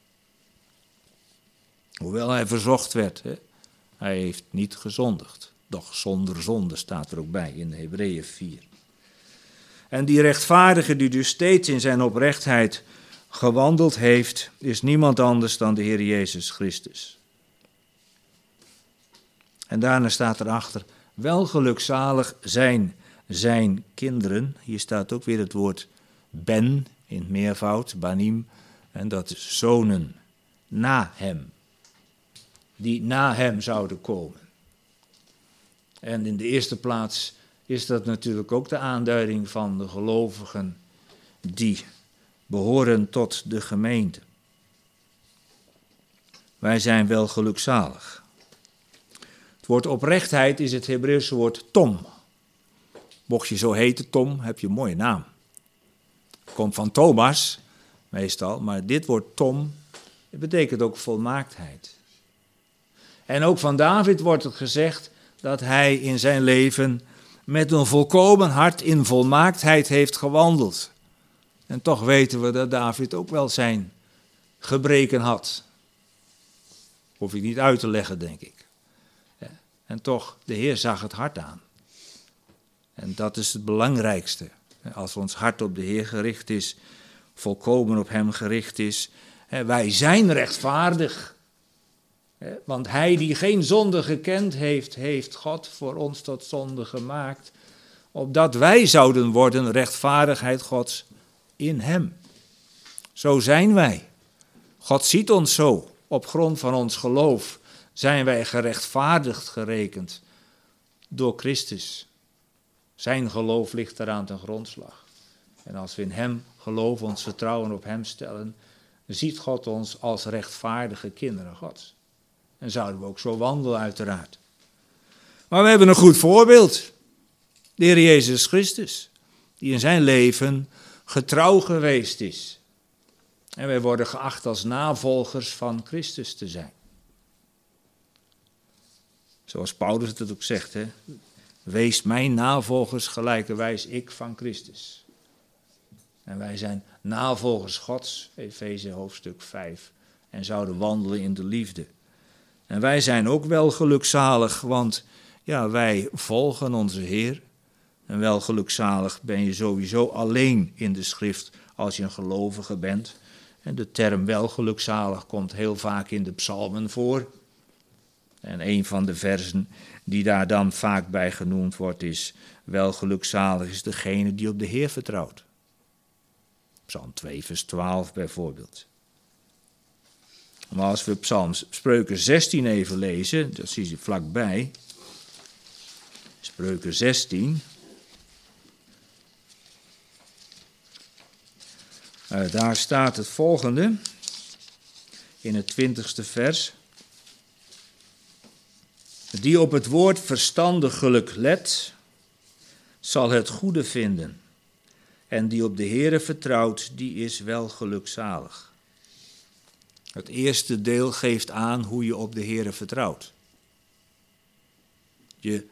Hoewel hij verzocht werd, hij heeft niet gezondigd. Doch zonder zonde staat er ook bij in de Hebreeën 4. En die rechtvaardige die dus steeds in zijn oprechtheid gewandeld heeft, is niemand anders dan de Heer Jezus Christus. En daarna staat erachter, welgelukzalig zijn kinderen. Hier staat ook weer het woord ben in het meervoud, banim, en dat is zonen na hem. Die na hem zouden komen. En in de eerste plaats is dat natuurlijk ook de aanduiding van de gelovigen die behoren tot de gemeente. Wij zijn wel gelukzalig. Het woord oprechtheid is het Hebreeuwse woord tom. Mocht je zo heten, Tom, heb je een mooie naam. Komt van Thomas, meestal, maar dit woord tom, het betekent ook volmaaktheid. En ook van David wordt het gezegd dat hij in zijn leven met een volkomen hart in volmaaktheid heeft gewandeld. En toch weten we dat David ook wel zijn gebreken had. Hoef ik niet uit te leggen, denk ik. En toch, de Heer zag het hart aan. En dat is het belangrijkste. Als ons hart op de Heer gericht is, volkomen op Hem gericht is. Wij zijn rechtvaardig. Want Hij die geen zonde gekend heeft, heeft God voor ons tot zonde gemaakt. Opdat wij zouden worden rechtvaardigheid Gods in Hem. Zo zijn wij. God ziet ons zo. Op grond van ons geloof zijn wij gerechtvaardigd gerekend door Christus. Zijn geloof ligt eraan ten grondslag. En als we in Hem geloven, ons vertrouwen op Hem stellen, ziet God ons als rechtvaardige kinderen Gods. En zouden we ook zo wandelen uiteraard. Maar we hebben een goed voorbeeld. De Heer Jezus Christus, die in zijn leven getrouw geweest is. En wij worden geacht als navolgers van Christus te zijn. Zoals Paulus het ook zegt, wees mijn navolgers gelijkerwijs ik van Christus. En wij zijn navolgers Gods, Efeze hoofdstuk 5, en zouden wandelen in de liefde. En wij zijn ook wel gelukzalig, want wij volgen onze Heer. En welgelukzalig ben je sowieso alleen in de schrift als je een gelovige bent. En de term welgelukzalig komt heel vaak in de psalmen voor. En een van de versen die daar dan vaak bij genoemd wordt is: welgelukzalig is degene die op de Heer vertrouwt. Psalm 2 vers 12 bijvoorbeeld. Maar als we Spreuken 16 even lezen, dat zie je vlakbij. Spreuken 16. Daar staat het volgende, in het 20ste vers. Die op het woord verstandiglijk let, zal het goede vinden. En die op de Heere vertrouwt, die is wel gelukzalig. Het eerste deel geeft aan hoe je op de Heere vertrouwt. Je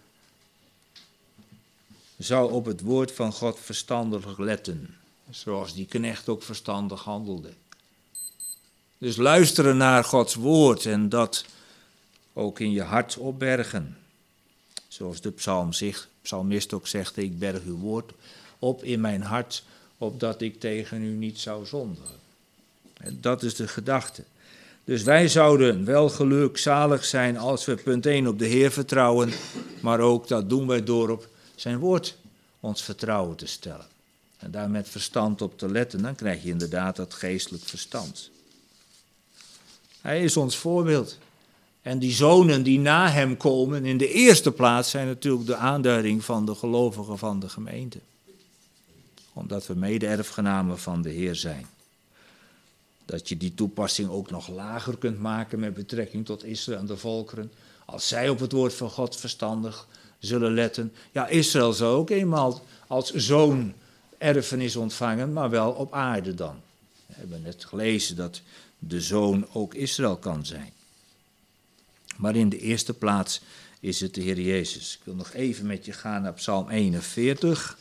zou op het woord van God verstandig letten, zoals die knecht ook verstandig handelde. Dus luisteren naar Gods woord en dat ook in je hart opbergen. Zoals de psalmist ook zegt: ik berg uw woord op in mijn hart, opdat ik tegen u niet zou zondigen. En dat is de gedachte. Dus wij zouden wel gelukzalig zijn als we punt 1 op de Heer vertrouwen, maar ook dat doen wij door op zijn woord ons vertrouwen te stellen. En daar met verstand op te letten, dan krijg je inderdaad dat geestelijk verstand. Hij is ons voorbeeld. En die zonen die na hem komen, in de eerste plaats zijn natuurlijk de aanduiding van de gelovigen van de gemeente. Omdat we mede-erfgenamen van de Heer zijn. Dat je die toepassing ook nog lager kunt maken met betrekking tot Israël en de volkeren. Als zij op het woord van God verstandig zullen letten. Ja, Israël zal ook eenmaal als zoon erfenis ontvangen, maar wel op aarde dan. We hebben net gelezen dat de zoon ook Israël kan zijn. Maar in de eerste plaats is het de Heer Jezus. Ik wil nog even met je gaan naar Psalm 41.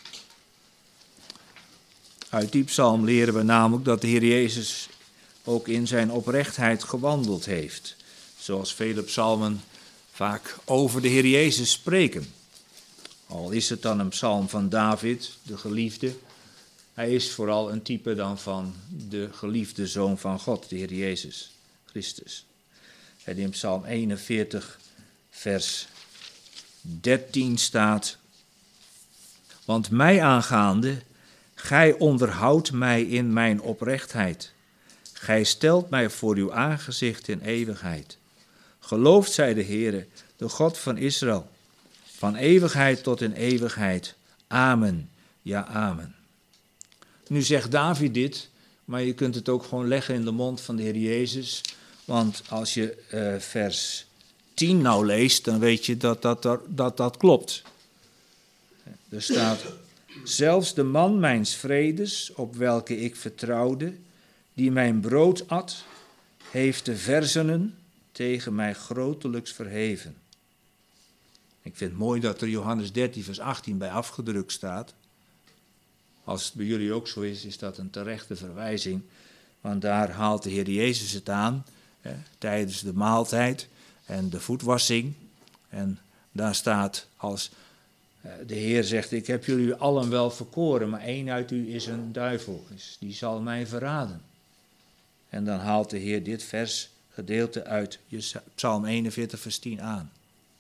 Uit die psalm leren we namelijk dat de Heer Jezus ook in zijn oprechtheid gewandeld heeft. Zoals vele psalmen vaak over de Heer Jezus spreken. Al is het dan een psalm van David, de geliefde. Hij is vooral een type dan van de geliefde Zoon van God, de Heer Jezus Christus. En in Psalm 41, vers 13 staat: want mij aangaande, gij onderhoudt mij in mijn oprechtheid. Gij stelt mij voor uw aangezicht in eeuwigheid. Geloofd zij de Heere, de God van Israël, van eeuwigheid tot in eeuwigheid. Amen, ja amen. Nu zegt David dit, maar je kunt het ook gewoon leggen in de mond van de Heer Jezus. Want als je vers 10 nou leest, dan weet je dat klopt. Er staat: zelfs de man mijns vredes, op welke ik vertrouwde, die mijn brood at, heeft de verzenen tegen mij grotelijks verheven. Ik vind het mooi dat er Johannes 13 vers 18 bij afgedrukt staat. Als het bij jullie ook zo is, is dat een terechte verwijzing. Want daar haalt de Heer Jezus het aan, tijdens de maaltijd en de voetwassing. En daar staat als de Heer zegt: ik heb jullie allen wel verkoren, maar één uit u is een duivel, dus die zal mij verraden. En dan haalt de Heer dit versgedeelte uit Psalm 41 vers 10 aan.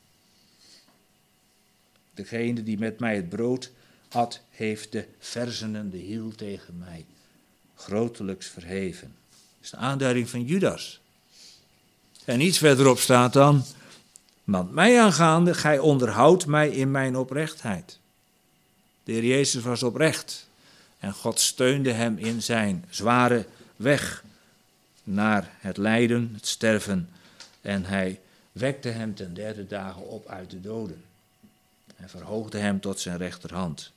Degene die met mij het brood at, heeft de verzenen, de hiel tegen mij grotelijks verheven. Dat is de aanduiding van Judas. En iets verderop staat dan: want mij aangaande, gij onderhoudt mij in mijn oprechtheid. De Heer Jezus was oprecht en God steunde hem in zijn zware weg naar het lijden, het sterven, en hij wekte hem ten derde dagen op uit de doden en verhoogde hem tot zijn rechterhand.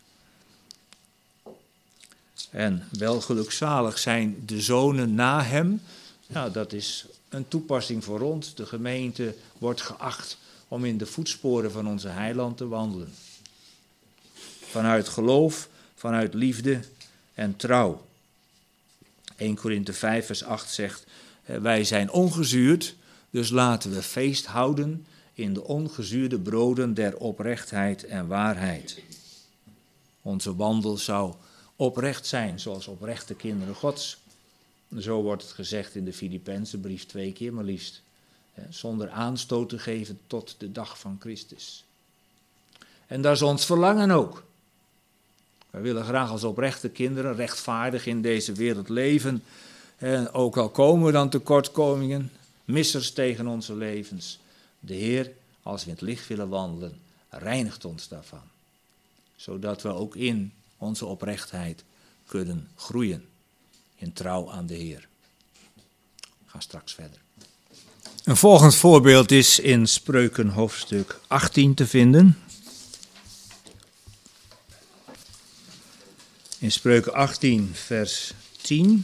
En welgelukzalig zijn de zonen na hem. Nou, dat is een toepassing voor ons. De gemeente wordt geacht om in de voetsporen van onze heiland te wandelen. Vanuit geloof, vanuit liefde en trouw. 1 Korinthe 5 vers 8 zegt: wij zijn ongezuurd, dus laten we feest houden in de ongezuurde broden der oprechtheid en waarheid. Onze wandel zou oprecht zijn, zoals oprechte kinderen Gods. Zo wordt het gezegd in de Filippenzenbrief 2 keer maar liefst. Zonder aanstoot te geven tot de dag van Christus. En dat is ons verlangen ook. Wij willen graag als oprechte kinderen rechtvaardig in deze wereld leven. En ook al komen we dan tekortkomingen, missers tegen onze levens. De Heer, als we in het licht willen wandelen, reinigt ons daarvan. Zodat we ook in onze oprechtheid kunnen groeien. In trouw aan de Heer. We gaan straks verder. Een volgend voorbeeld is in Spreuken hoofdstuk 18 te vinden. In Spreuken 18 vers 10.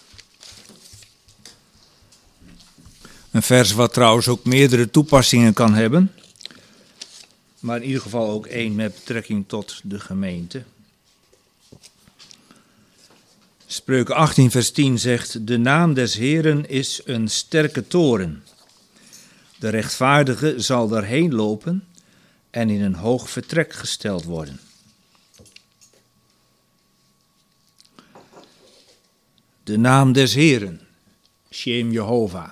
Een vers wat trouwens ook meerdere toepassingen kan hebben. Maar in ieder geval ook één met betrekking tot de gemeente. Spreuken 18 vers 10 zegt: de naam des Heeren is een sterke toren. De rechtvaardige zal daarheen lopen en in een hoog vertrek gesteld worden. De naam des Heeren, Shem Jehovah.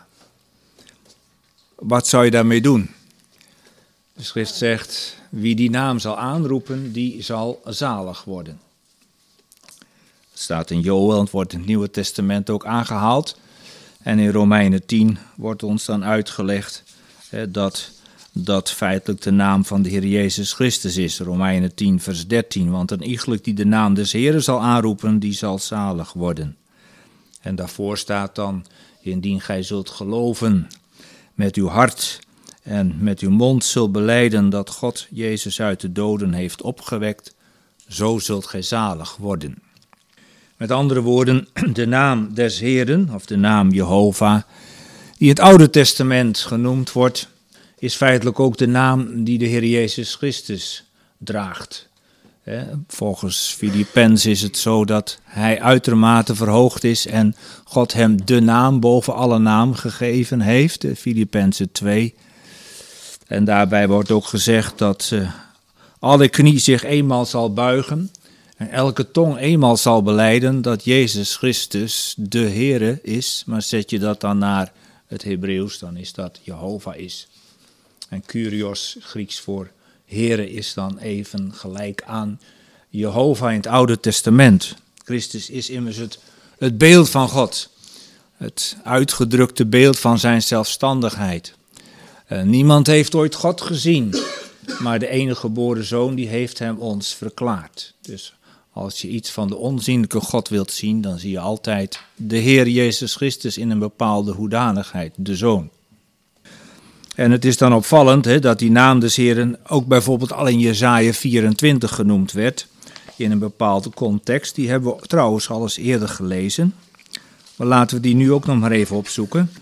Wat zou je daarmee doen? De schrift zegt, wie die naam zal aanroepen, die zal zalig worden. Het staat in Joël en het wordt in het Nieuwe Testament ook aangehaald. En in Romeinen 10 wordt ons dan uitgelegd dat feitelijk de naam van de Heer Jezus Christus is. Romeinen 10 vers 13, want een iegelijk die de naam des Heeren zal aanroepen, die zal zalig worden. En daarvoor staat dan, indien gij zult geloven met uw hart en met uw mond zult belijden dat God Jezus uit de doden heeft opgewekt, zo zult gij zalig worden. Met andere woorden, de naam des Heeren, of de naam Jehovah, die in het Oude Testament genoemd wordt, is feitelijk ook de naam die de Heer Jezus Christus draagt. Volgens Filippenzen is het zo dat hij uitermate verhoogd is en God hem de naam boven alle naam gegeven heeft, Filippenzen 2. En daarbij wordt ook gezegd dat alle knie zich eenmaal zal buigen en elke tong eenmaal zal belijden dat Jezus Christus de Heere is. Maar zet je dat dan naar het Hebreeuws, dan is dat Jehovah is. En Kyrios, Grieks voor Heere, is dan even gelijk aan Jehovah in het Oude Testament. Christus is immers het beeld van God. Het uitgedrukte beeld van zijn zelfstandigheid. Niemand heeft ooit God gezien, maar de enige geboren Zoon die heeft hem ons verklaard. Dus als je iets van de onzienlijke God wilt zien, dan zie je altijd de Heer Jezus Christus in een bepaalde hoedanigheid, de Zoon. En het is dan opvallend dat die naam des Heeren ook bijvoorbeeld al in Jesaja 24 genoemd werd, in een bepaalde context. Die hebben we trouwens al eens eerder gelezen, maar laten we die nu ook nog maar even opzoeken.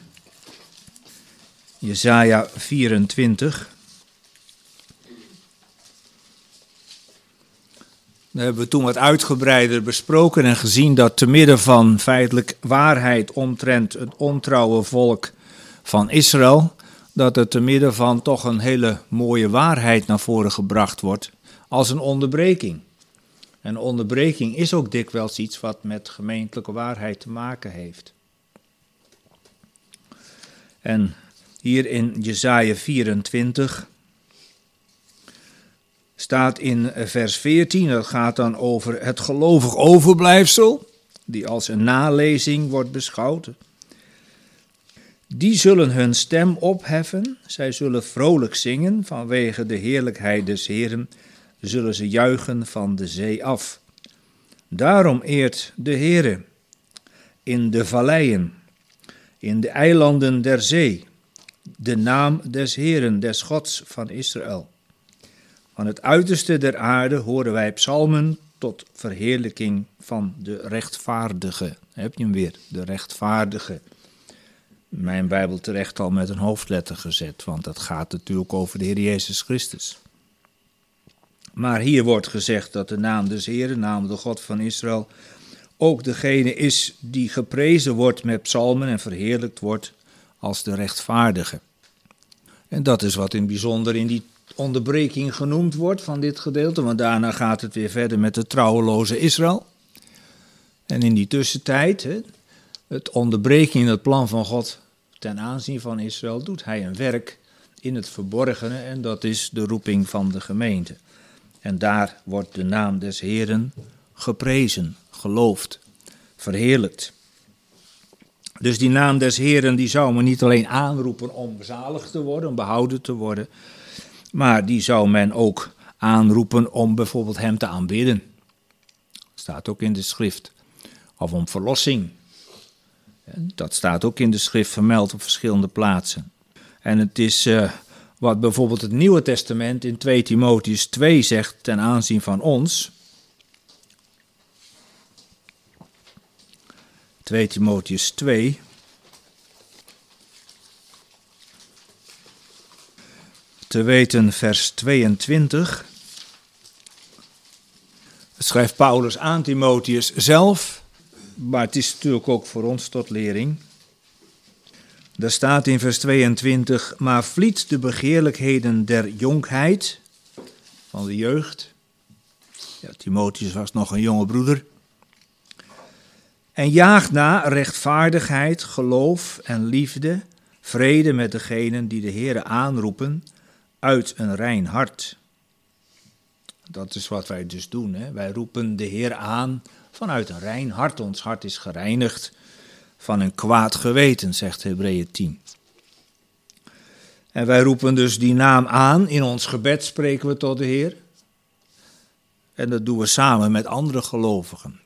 Jesaja 24. Daar hebben we toen wat uitgebreider besproken en gezien dat te midden van feitelijk waarheid omtrent het ontrouwe volk van Israël, dat er te midden van toch een hele mooie waarheid naar voren gebracht wordt als een onderbreking. En onderbreking is ook dikwijls iets wat met gemeentelijke waarheid te maken heeft. En hier in Jesaja 24 staat in vers 14, dat gaat dan over het gelovig overblijfsel, die als een nalezing wordt beschouwd. Die zullen hun stem opheffen, zij zullen vrolijk zingen, vanwege de heerlijkheid des Heeren zullen ze juichen van de zee af. Daarom eert de Heere in de valleien, in de eilanden der zee, de naam des Heeren, des Gods van Israël. Van het uiterste der aarde horen wij psalmen tot verheerlijking van de rechtvaardige. Heb je hem weer, de rechtvaardige. Mijn Bijbel terecht al met een hoofdletter gezet, want dat gaat natuurlijk over de Heer Jezus Christus. Maar hier wordt gezegd dat de naam des Heeren, namelijk de God van Israël, ook degene is die geprezen wordt met psalmen en verheerlijkt wordt als de rechtvaardige. En dat is wat in het bijzonder in die onderbreking genoemd wordt van dit gedeelte, want daarna gaat het weer verder met de trouweloze Israël. En in die tussentijd, het onderbreken in het plan van God ten aanzien van Israël, doet hij een werk in het verborgene en dat is de roeping van de gemeente. En daar wordt de naam des Heeren geprezen, geloofd, verheerlijkt. Dus die naam des Heeren die zou men niet alleen aanroepen om bezaligd te worden, om behouden te worden, maar die zou men ook aanroepen om bijvoorbeeld hem te aanbidden. Staat ook in de schrift. Of om verlossing. Dat staat ook in de schrift vermeld op verschillende plaatsen. En het is wat bijvoorbeeld het Nieuwe Testament in 2 Timotheüs 2 zegt ten aanzien van ons. 2 Timotheüs 2. Te weten vers 22. Dat schrijft Paulus aan Timotheus zelf, maar het is natuurlijk ook voor ons tot lering. Daar staat in vers 22, maar vliet de begeerlijkheden der jonkheid, van de jeugd. Ja, Timotheus was nog een jonge broeder. En jaag na rechtvaardigheid, geloof en liefde, vrede met degenen die de Heere aanroepen uit een rein hart. Dat is wat wij dus doen. Hè? Wij roepen de Heer aan vanuit een rein hart. Ons hart is gereinigd van een kwaad geweten, zegt Hebreeën 10. En wij roepen dus die naam aan. In ons gebed spreken we tot de Heer. En dat doen we samen met andere gelovigen.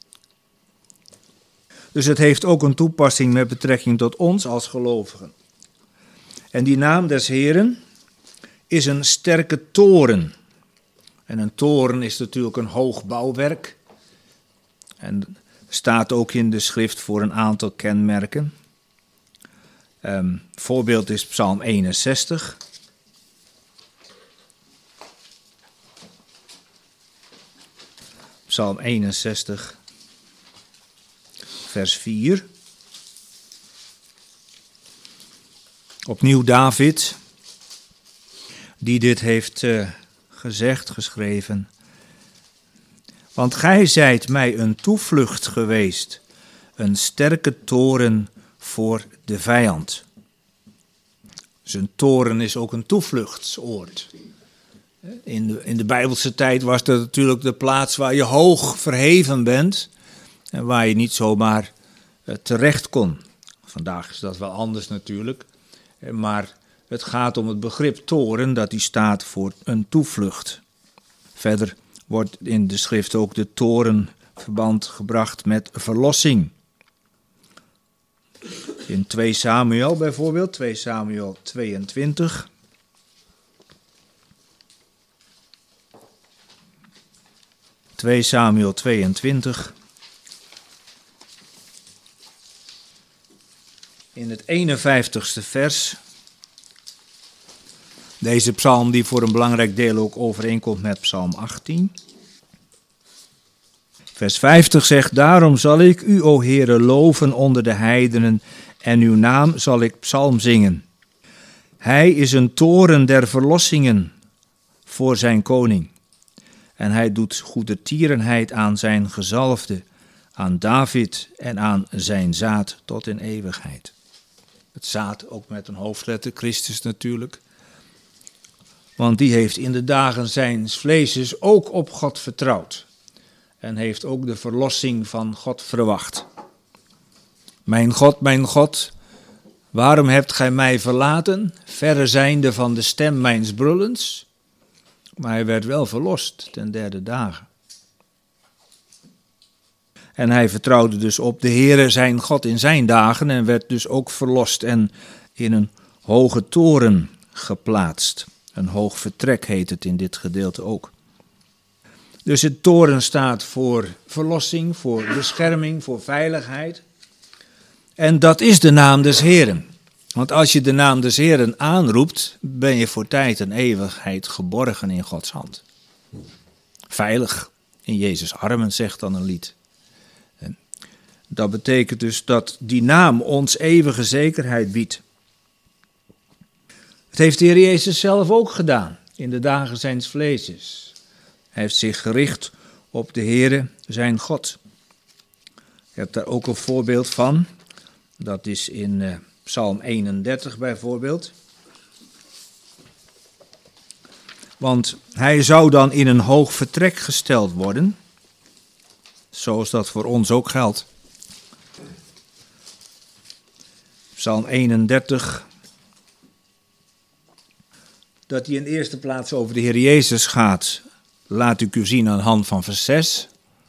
Dus het heeft ook een toepassing met betrekking tot ons als gelovigen. En die naam des Heeren is een sterke toren. En een toren is natuurlijk een hoog bouwwerk. En staat ook in de schrift voor een aantal kenmerken. Voorbeeld is Psalm 61. Psalm 61, vers 4. Opnieuw David, die dit heeft gezegd, geschreven. Want gij zijt mij een toevlucht geweest, een sterke toren voor de vijand. Dus een toren is ook een toevluchtsoord. In de Bijbelse tijd was dat natuurlijk de plaats waar je hoog verheven bent en waar je niet zomaar terecht kon. Vandaag is dat wel anders natuurlijk, maar het gaat om het begrip toren, dat die staat voor een toevlucht. Verder wordt in de schrift ook de toren verband gebracht met verlossing. In 2 Samuel bijvoorbeeld, 2 Samuel 22. Samuel 22. In het 51ste vers. Deze psalm die voor een belangrijk deel ook overeenkomt met psalm 18. Vers 50 zegt, daarom zal ik u, o Heere, loven onder de heidenen en uw naam zal ik psalm zingen. Hij is een toren der verlossingen voor zijn koning. En hij doet goedertierenheid aan zijn gezalfde, aan David en aan zijn zaad tot in eeuwigheid. Het zaad ook met een hoofdletter, Christus natuurlijk. Want die heeft in de dagen zijns vleeses ook op God vertrouwd. En heeft ook de verlossing van God verwacht. Mijn God, waarom hebt gij mij verlaten, verre zijnde van de stem mijns brullens? Maar hij werd wel verlost ten 3e dagen. En hij vertrouwde dus op de Heere zijn God in zijn dagen en werd dus ook verlost en in een hoge toren geplaatst. Een hoog vertrek heet het in dit gedeelte ook. Dus het toren staat voor verlossing, voor bescherming, voor veiligheid. En dat is de naam des Heeren. Want als je de naam des Heeren aanroept, ben je voor tijd en eeuwigheid geborgen in Gods hand. Veilig in Jezus' armen, zegt dan een lied. En dat betekent dus dat die naam ons eeuwige zekerheid biedt. Het heeft de Heer Jezus zelf ook gedaan in de dagen zijns vleeses. Hij heeft zich gericht op de Heere, zijn God. Je hebt daar ook een voorbeeld van. Dat is in Psalm 31 bijvoorbeeld. Want hij zou dan in een hoog vertrek gesteld worden, zoals dat voor ons ook geldt. Psalm 31, dat hij in de eerste plaats over de Heer Jezus gaat, laat ik u zien aan de hand van vers 6.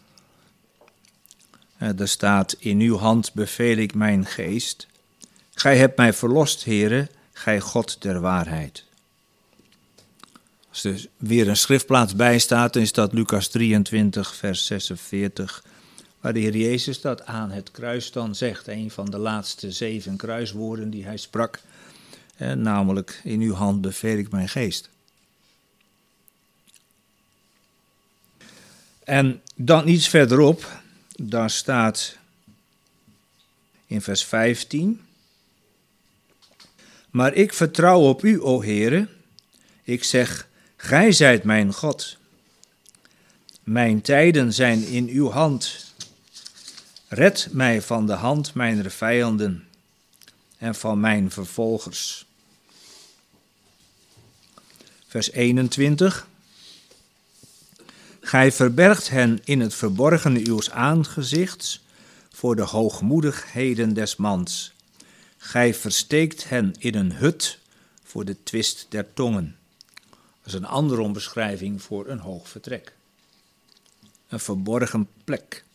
Daar staat, in uw hand beveel ik mijn geest. Gij hebt mij verlost, Heere, gij God der waarheid. Als er weer een schriftplaats bij staat, dan is dat Lucas 23, vers 46, waar de Heer Jezus dat aan het kruis dan zegt. Een van de laatste 7 kruiswoorden die hij sprak, namelijk, in uw hand beveel ik mijn geest. En dan iets verderop, daar staat in vers 15, maar ik vertrouw op u, o Heere, ik zeg, gij zijt mijn God. Mijn tijden zijn in uw hand. Red mij van de hand mijner vijanden en van mijn vervolgers. Vers 21. Gij verbergt hen in het verborgene uws aangezichts voor de hoogmoedigheden des mans. Gij versteekt hen in een hut voor de twist der tongen. Dat is een andere omschrijving voor een hoog vertrek. Een verborgen plek.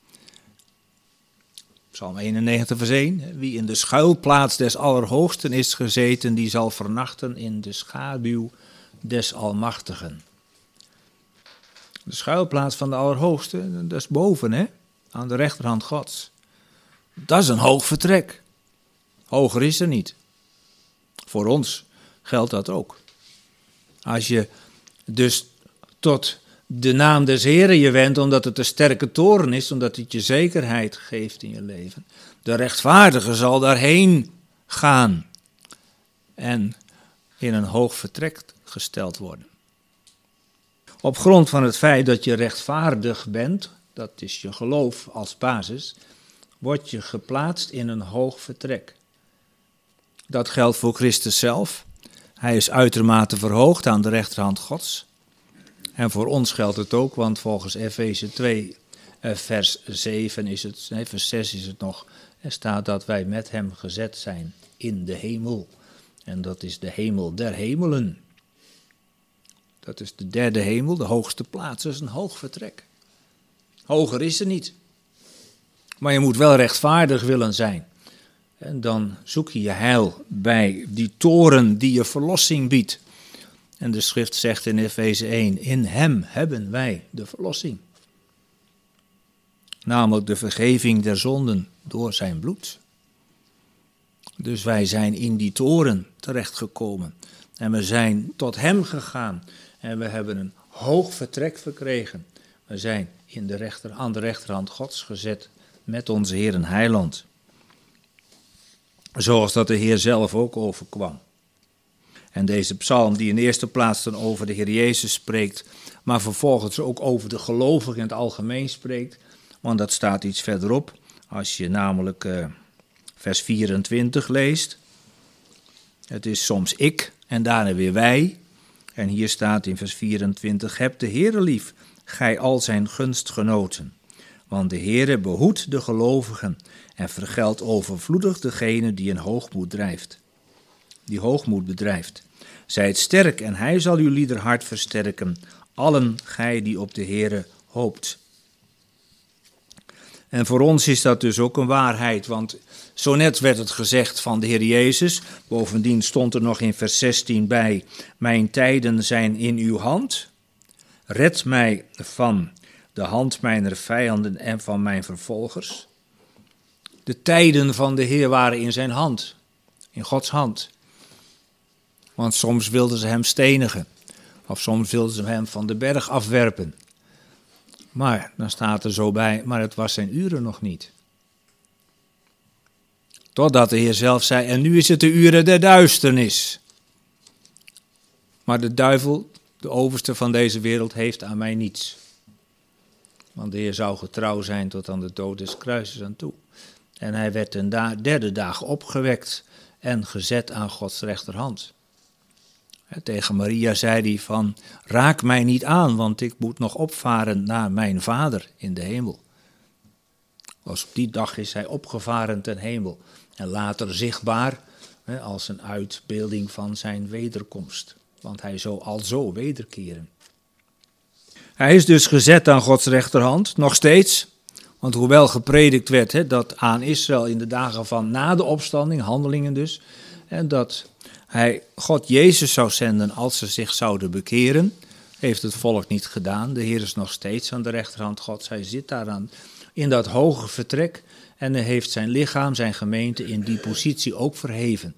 Psalm 91 vers 1. Wie in de schuilplaats des Allerhoogsten is gezeten, die zal vernachten in de schaduw des Almachtigen. De schuilplaats van de Allerhoogste, dat is boven, aan de rechterhand Gods. Dat is een hoog vertrek. Hoger is er niet. Voor ons geldt dat ook. Als je dus tot de naam des Heren je wendt, omdat het een sterke toren is, omdat het je zekerheid geeft in je leven. De rechtvaardige zal daarheen gaan en in een hoog vertrek gesteld worden. Op grond van het feit dat je rechtvaardig bent, dat is je geloof als basis, word je geplaatst in een hoog vertrek. Dat geldt voor Christus zelf. Hij is uitermate verhoogd aan de rechterhand Gods. En voor ons geldt het ook, want volgens Efeze 2, vers 7 is het, nee, vers 6 is het nog, er staat dat wij met hem gezet zijn in de hemel. En dat is de hemel der hemelen. Dat is de derde hemel, de hoogste plaats, dat is een hoog vertrek. Hoger is er niet. Maar je moet wel rechtvaardig willen zijn. En dan zoek je je heil bij die toren die je verlossing biedt. En de schrift zegt in Efeze 1, in hem hebben wij de verlossing. Namelijk de vergeving der zonden door zijn bloed. Dus wij zijn in die toren terechtgekomen. En we zijn tot hem gegaan. En we hebben een hoog vertrek verkregen. We zijn aan de rechterhand Gods gezet met onze Heer en Heiland. Zoals dat de Heer zelf ook overkwam. En deze psalm die in de eerste plaats dan over de Heer Jezus spreekt, maar vervolgens ook over de gelovigen in het algemeen spreekt, want dat staat iets verderop. Als je namelijk vers 24 leest, het is soms ik en daarna weer wij. En hier staat in vers 24, heb de Heere lief, gij al zijn gunstgenoten. Want de Heere behoedt de gelovigen en vergeldt overvloedig degene die in hoogmoed drijft. Die hoogmoed bedrijft. Zijt sterk en hij zal uw liederhart versterken, allen gij die op de Heere hoopt. En voor ons is dat dus ook een waarheid, want zo net werd het gezegd van de Heer Jezus. Bovendien stond er nog in vers 16 bij, mijn tijden zijn in uw hand. Red mij van de hand mijner vijanden en van mijn vervolgers. De tijden van de Heer waren in zijn hand, in Gods hand. Want soms wilden ze hem stenigen, of soms wilden ze hem van de berg afwerpen. Maar dan staat er zo bij, maar het was zijn uren nog niet. Totdat de Heer zelf zei, en nu is het de uren der duisternis. Maar de duivel, de overste van deze wereld, heeft aan mij niets. Want de Heer zou getrouw zijn tot aan de dood des kruises aan toe. En hij werd een derde dag opgewekt en gezet aan Gods rechterhand. Tegen Maria zei hij van, raak mij niet aan, want ik moet nog opvaren naar mijn Vader in de hemel. Als op die dag is hij opgevaren ten hemel en later zichtbaar als een uitbeelding van zijn wederkomst. Want hij zal alzo wederkeren. Hij is dus gezet aan Gods rechterhand, nog steeds. Want hoewel gepredikt werd dat aan Israël in de dagen van na de opstanding, handelingen dus, en dat hij God Jezus zou zenden als ze zich zouden bekeren, heeft het volk niet gedaan. De Heer is nog steeds aan de rechterhand Gods. Hij zit daaraan in dat hoge vertrek en hij heeft zijn lichaam, zijn gemeente in die positie ook verheven.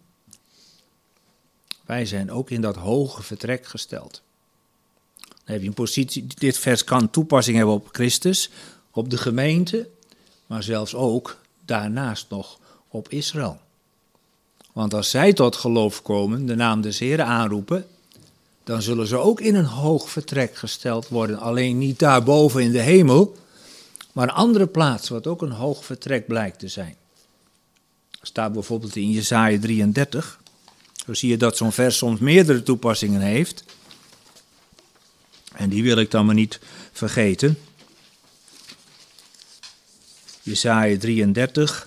Wij zijn ook in dat hoge vertrek gesteld. Dan heb je een positie, dit vers kan toepassing hebben op Christus, op de gemeente, maar zelfs ook daarnaast nog op Israël. Want als zij tot geloof komen, de naam des Heren aanroepen, dan zullen ze ook in een hoog vertrek gesteld worden. Alleen niet daarboven in de hemel, maar een andere plaats, wat ook een hoog vertrek blijkt te zijn. Er staat bijvoorbeeld in Jesaja 33, zo zie je dat zo'n vers soms meerdere toepassingen heeft. En die wil ik dan maar niet vergeten. Jesaja 33.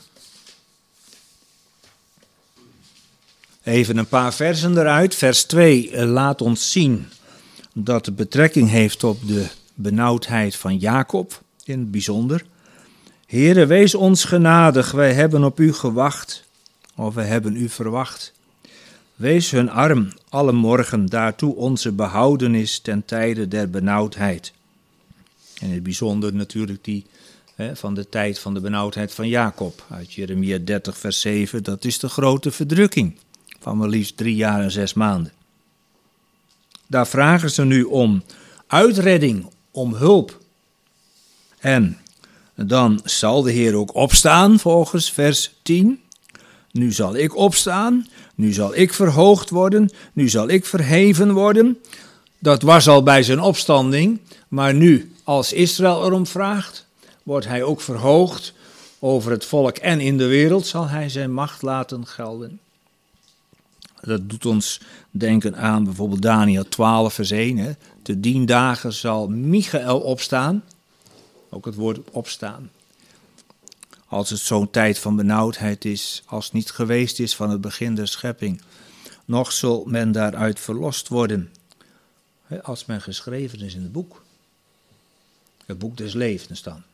Even een paar versen eruit. Vers 2 laat ons zien dat het betrekking heeft op de benauwdheid van Jacob in het bijzonder. Heere, wees ons genadig, wij hebben op u gewacht, of wij hebben u verwacht. Wees hun arm alle morgen, daartoe onze behoudenis ten tijde der benauwdheid. En in het bijzonder natuurlijk die van de tijd van de benauwdheid van Jacob, uit Jeremia 30 vers 7, dat is de grote verdrukking van maar liefst 3 jaar en 6 maanden. Daar vragen ze nu om uitredding, om hulp. En dan zal de Heer ook opstaan, volgens vers 10. Nu zal ik opstaan, nu zal ik verhoogd worden, nu zal ik verheven worden. Dat was al bij zijn opstanding, maar nu, als Israël erom vraagt, wordt hij ook verhoogd. Over het volk en in de wereld zal hij zijn macht laten gelden. Dat doet ons denken aan bijvoorbeeld Daniel 12 vers 1. Te 10 dagen zal Michael opstaan. Ook het woord opstaan. Als het zo'n tijd van benauwdheid is, als het niet geweest is van het begin der schepping, nog zal men daaruit verlost worden. Als men geschreven is in het boek. Het boek des levens dan.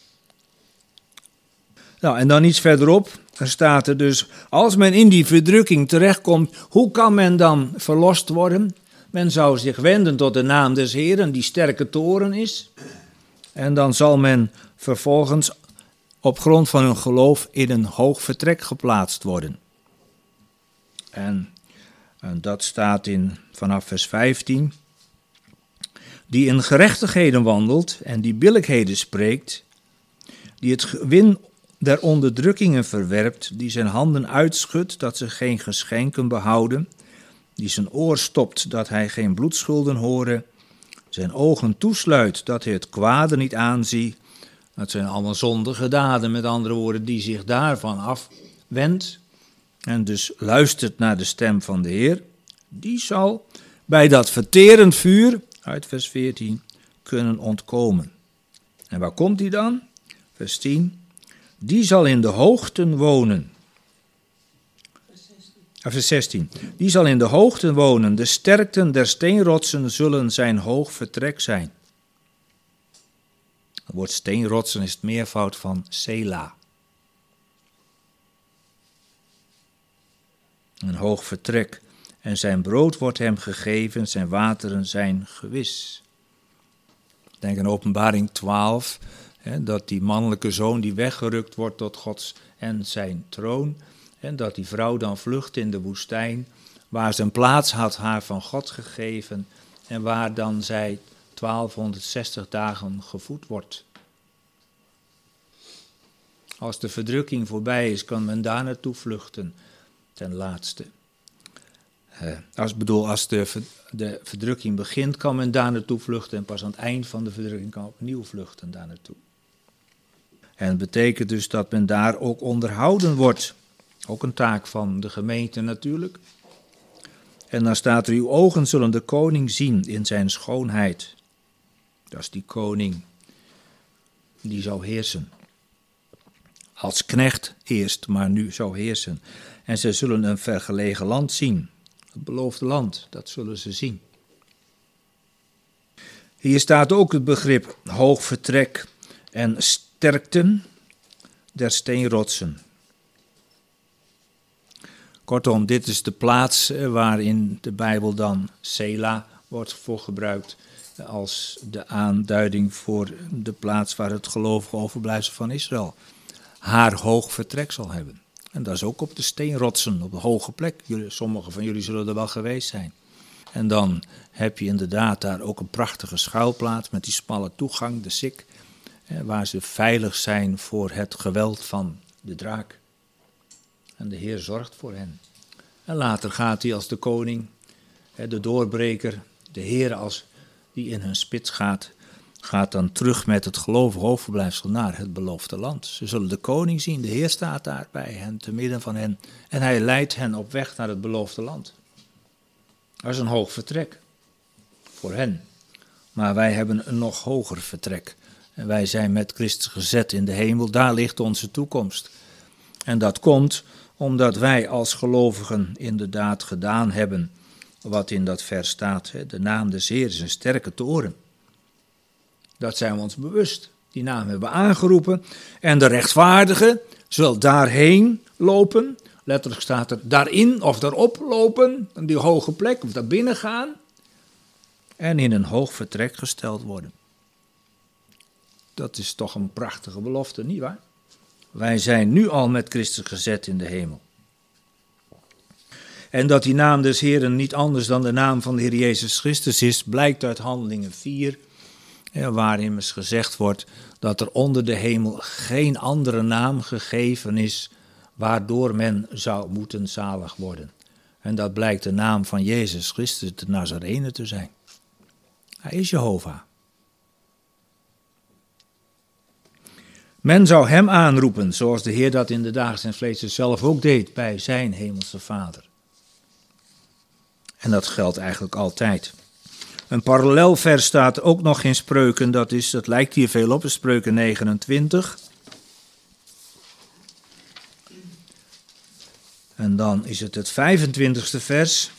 Nou, en dan iets verderop, er staat er dus, als men in die verdrukking terechtkomt, hoe kan men dan verlost worden? Men zou zich wenden tot de naam des Heeren, die sterke toren is. En dan zal men vervolgens op grond van hun geloof in een hoog vertrek geplaatst worden. En dat staat vanaf vers 15. Die in gerechtigheden wandelt en die billijkheden spreekt, die het gewin der onderdrukkingen verwerpt, die zijn handen uitschudt, dat ze geen geschenken behouden, die zijn oor stopt, dat hij geen bloedschulden horen, zijn ogen toesluit, dat hij het kwade niet aanziet. Dat zijn allemaal zondige daden, met andere woorden, die zich daarvan afwendt en dus luistert naar de stem van de Heer. Die zal bij dat verterend vuur, uit vers 14, kunnen ontkomen. En waar komt die dan? Vers 10. Die zal in de hoogten wonen. Vers 16. Die zal in de hoogten wonen. De sterkten der steenrotsen zullen zijn hoog vertrek zijn. Het woord steenrotsen is het meervoud van Sela. Een hoog vertrek. En zijn brood wordt hem gegeven, zijn wateren zijn gewis. Denk aan Openbaring 12, dat die mannelijke zoon die weggerukt wordt tot Gods en zijn troon, en dat die vrouw dan vlucht in de woestijn, waar ze een plaats had haar van God gegeven en waar dan zij 1260 dagen gevoed wordt. Als de verdrukking voorbij is, kan men daar naartoe vluchten ten laatste. Als de verdrukking begint, kan men daar naartoe vluchten en pas aan het eind van de verdrukking kan opnieuw vluchten daar naartoe. En het betekent dus dat men daar ook onderhouden wordt. Ook een taak van de gemeente natuurlijk. En dan staat er, uw ogen zullen de koning zien in zijn schoonheid. Dat is die koning die zou heersen. Als knecht eerst, maar nu zou heersen. En ze zullen een vergelegen land zien. Het beloofde land, dat zullen ze zien. Hier staat ook het begrip hoog vertrek en sterkte der steenrotsen. Kortom, dit is de plaats waarin de Bijbel dan Sela wordt voor gebruikt als de aanduiding voor de plaats waar het gelovige overblijfsel van Israël haar hoog vertrek zal hebben. En dat is ook op de steenrotsen, op de hoge plek. Sommigen van jullie zullen er wel geweest zijn. En dan heb je inderdaad daar ook een prachtige schuilplaats met die smalle toegang, de sik, waar ze veilig zijn voor het geweld van de draak. En de Heer zorgt voor hen. En later gaat hij als de koning, de doorbreker, de Heer als die in hun spits gaat dan terug met het gelovige overblijfsel naar het beloofde land. Ze zullen de koning zien, de Heer staat daar bij hen, te midden van hen. En hij leidt hen op weg naar het beloofde land. Dat is een hoog vertrek voor hen. Maar wij hebben een nog hoger vertrek. En wij zijn met Christus gezet in de hemel, daar ligt onze toekomst. En dat komt omdat wij als gelovigen inderdaad gedaan hebben wat in dat vers staat. De naam des Heer is een sterke toren. Dat zijn we ons bewust. Die naam hebben we aangeroepen. En de rechtvaardige zal daarheen lopen. Letterlijk staat er daarin of daarop lopen. Die hoge plek of daar binnen gaan. En in een hoog vertrek gesteld worden. Dat is toch een prachtige belofte, nietwaar? Wij zijn nu al met Christus gezet in de hemel. En dat die naam des Heeren niet anders dan de naam van de Heer Jezus Christus is, blijkt uit Handelingen 4, waarin eens gezegd wordt dat er onder de hemel geen andere naam gegeven is waardoor men zou moeten zalig worden. En dat blijkt de naam van Jezus Christus de Nazarene te zijn. Hij is Jehovah. Men zou hem aanroepen, zoals de Heer dat in de dagen zijn vlees zelf ook deed bij zijn hemelse Vader. En dat geldt eigenlijk altijd. Een parallelvers staat ook nog in Spreuken, dat lijkt hier veel op, Spreuken 29. En dan is het 25e vers.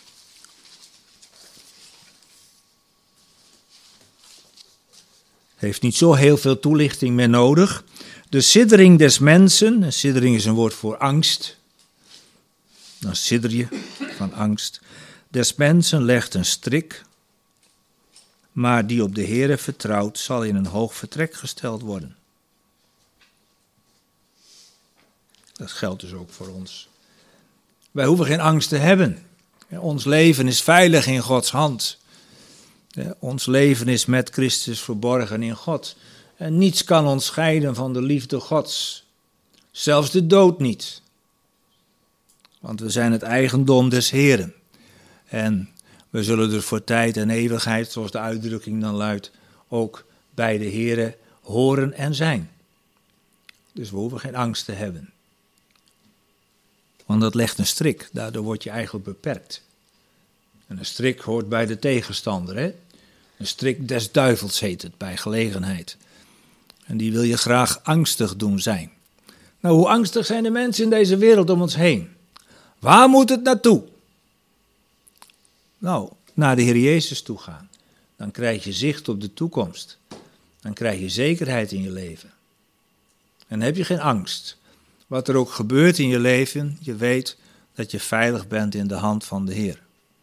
Heeft niet zo heel veel toelichting meer nodig. De siddering des mensen, en siddering is een woord voor angst. Dan sidder je van angst. Des mensen legt een strik, maar die op de Heere vertrouwt zal in een hoog vertrek gesteld worden. Dat geldt dus ook voor ons. Wij hoeven geen angst te hebben. Ons leven is veilig in Gods hand. Ons leven is met Christus verborgen in God. En niets kan ons scheiden van de liefde Gods. Zelfs de dood niet. Want we zijn het eigendom des Heeren. En we zullen dus voor tijd en eeuwigheid, zoals de uitdrukking dan luidt, ook bij de Heere horen en zijn. Dus we hoeven geen angst te hebben. Want dat legt een strik, daardoor word je eigenlijk beperkt. En een strik hoort bij de tegenstander, hè? Een strik des duivels heet het bij gelegenheid. En die wil je graag angstig doen zijn. Nou, hoe angstig zijn de mensen in deze wereld om ons heen? Waar moet het naartoe? Nou, naar de Heer Jezus toe gaan. Dan krijg je zicht op de toekomst. Dan krijg je zekerheid in je leven. En dan heb je geen angst. Wat er ook gebeurt in je leven, je weet dat je veilig bent in de hand van de Heer.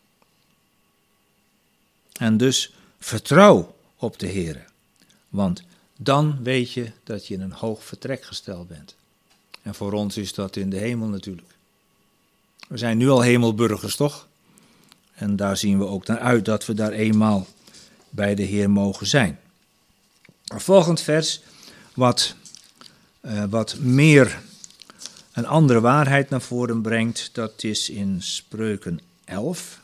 En dus vertrouw op de Heer. Want dan weet je dat je in een hoog vertrek gesteld bent. En voor ons is dat in de hemel natuurlijk. We zijn nu al hemelburgers, toch? En daar zien we ook naar uit dat we daar eenmaal bij de Heer mogen zijn. Een volgend vers, wat meer een andere waarheid naar voren brengt, dat is in Spreuken 11.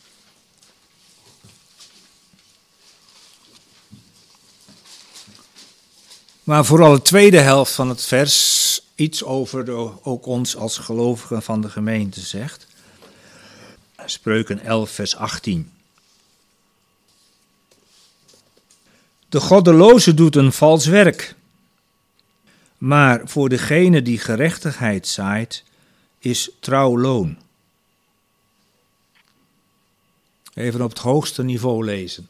Maar vooral de tweede helft van het vers iets over ook ons als gelovigen van de gemeente zegt. Spreuken 11 vers 18. De goddeloze doet een vals werk, maar voor degene die gerechtigheid zaait, is trouw loon. Even op het hoogste niveau lezen.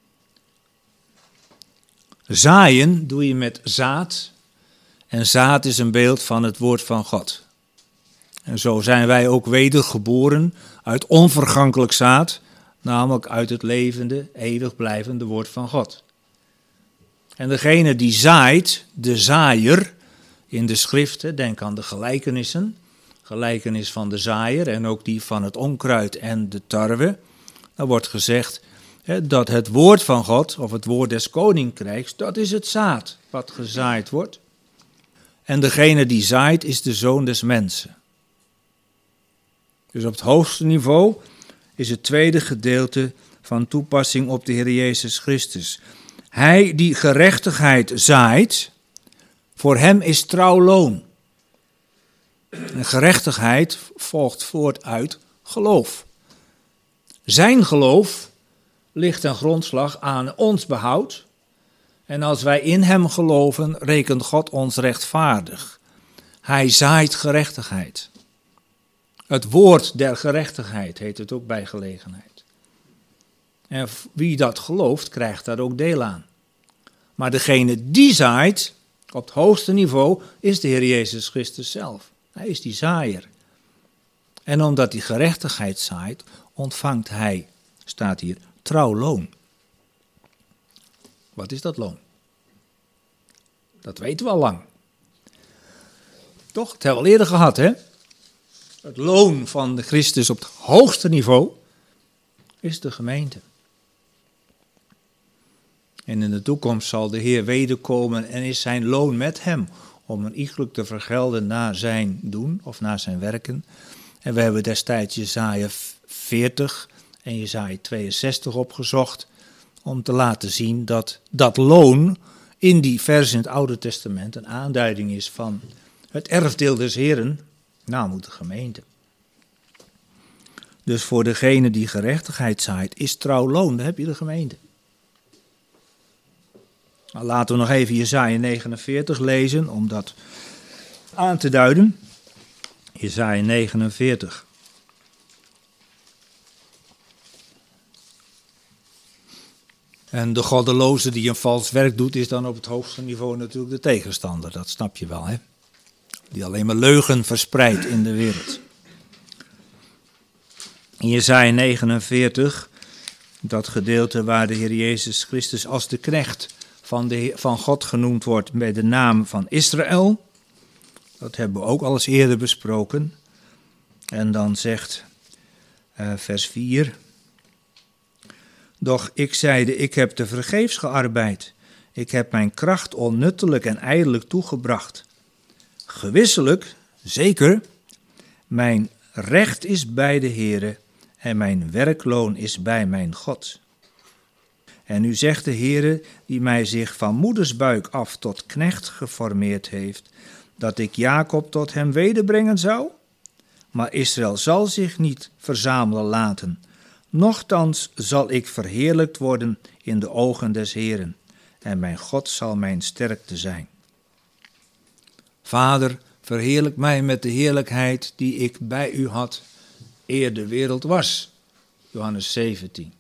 Zaaien doe je met zaad en zaad is een beeld van het woord van God. En zo zijn wij ook wedergeboren uit onvergankelijk zaad, namelijk uit het levende, eeuwig blijvende woord van God. En degene die zaait, de zaaier, in de schriften, denk aan de gelijkenissen, gelijkenis van de zaaier en ook die van het onkruid en de tarwe. Dan wordt gezegd dat het woord van God, of het woord des koninkrijks, dat is het zaad wat gezaaid wordt. En degene die zaait is de zoon des mensen. Dus op het hoogste niveau is het tweede gedeelte van toepassing op de Heer Jezus Christus. Hij die gerechtigheid zaait, voor hem is trouw loon. En gerechtigheid volgt voort uit geloof. Zijn geloof ligt ten grondslag aan ons behoud. En als wij in hem geloven, rekent God ons rechtvaardig. Hij zaait gerechtigheid. Het woord der gerechtigheid heet het ook bij gelegenheid. En wie dat gelooft, krijgt daar ook deel aan. Maar degene die zaait, op het hoogste niveau, is de Heer Jezus Christus zelf. Hij is die zaaier. En omdat hij gerechtigheid zaait, ontvangt hij, staat hier, trouw loon. Wat is dat loon? Dat weten we al lang. Toch? Het hebben we al eerder gehad, hè? Het loon van de Christus op het hoogste niveau is de gemeente. En in de toekomst zal de Heer wederkomen en is zijn loon met hem om een iegelijk te vergelden naar zijn doen of naar zijn werken. En we hebben destijds Jesaja 40 en Jesaja 62 opgezocht om te laten zien dat dat loon in die vers in het Oude Testament een aanduiding is van het erfdeel des Heren, namelijk de gemeente. Dus voor degene die gerechtigheid zaait, is trouw loon, dan heb je de gemeente. Nou, laten we nog even Jesaja 49 lezen, om dat aan te duiden. Jesaja 49. En de goddeloze die een vals werk doet, is dan op het hoogste niveau natuurlijk de tegenstander. Dat snap je wel, hè? Die alleen maar leugen verspreidt in de wereld. In Jesaja 49, dat gedeelte waar de Heer Jezus Christus als de knecht van God genoemd wordt bij de naam van Israël. Dat hebben we ook al eens eerder besproken. En dan zegt vers 4. Doch ik zeide, ik heb te vergeefs gearbeid. Ik heb mijn kracht onnuttelijk en ijdelijk toegebracht. Gewisselijk, zeker, mijn recht is bij de Heere en mijn werkloon is bij mijn God. En nu zegt de Heere, die mij zich van moedersbuik af tot knecht geformeerd heeft, dat ik Jacob tot hem wederbrengen zou? Maar Israël zal zich niet verzamelen laten. Nochtans zal ik verheerlijkt worden in de ogen des Heeren, en mijn God zal mijn sterkte zijn. Vader, verheerlijk mij met de heerlijkheid die ik bij u had, eer de wereld was. Johannes 17.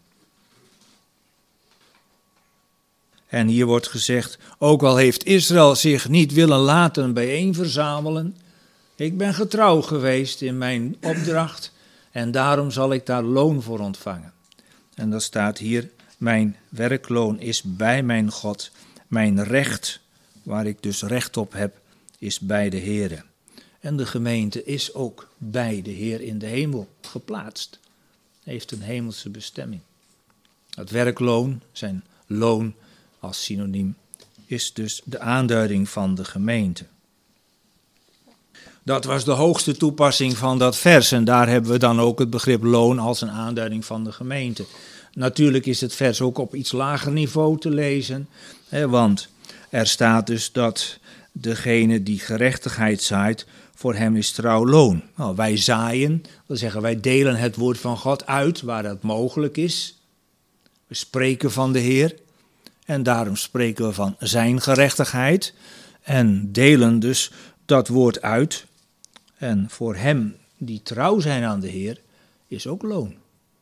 En hier wordt gezegd, ook al heeft Israël zich niet willen laten bijeenverzamelen, ik ben getrouw geweest in mijn opdracht en daarom zal ik daar loon voor ontvangen. En dat staat hier, mijn werkloon is bij mijn God, mijn recht, waar ik dus recht op heb, is bij de Heere. En de gemeente is ook bij de Heer in de hemel geplaatst, heeft een hemelse bestemming. Het werkloon, zijn loon als synoniem, is dus de aanduiding van de gemeente. Dat was de hoogste toepassing van dat vers. En daar hebben we dan ook het begrip loon als een aanduiding van de gemeente. Natuurlijk is het vers ook op iets lager niveau te lezen. Want er staat dus dat degene die gerechtigheid zaait, voor hem is trouw loon. Nou, wij zaaien, dat zeggen wij delen het woord van God uit waar dat mogelijk is. We spreken van de Heer en daarom spreken we van zijn gerechtigheid en delen dus dat woord uit. En voor hem die trouw zijn aan de Heer is ook loon.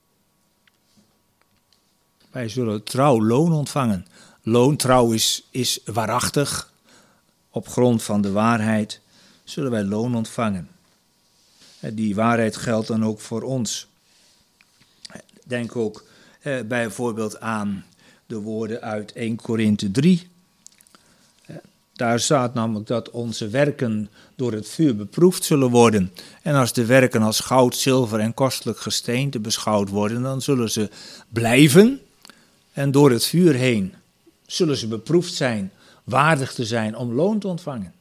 Wij zullen trouw loon ontvangen. Trouw is waarachtig. Op grond van de waarheid zullen wij loon ontvangen. Die waarheid geldt dan ook voor ons. Denk ook bijvoorbeeld aan de woorden uit 1 Korinthe 3. Daar staat namelijk dat onze werken door het vuur beproefd zullen worden. En als de werken als goud, zilver en kostelijk gesteente beschouwd worden, dan zullen ze blijven. En door het vuur heen zullen ze beproefd zijn, waardig te zijn om loon te ontvangen.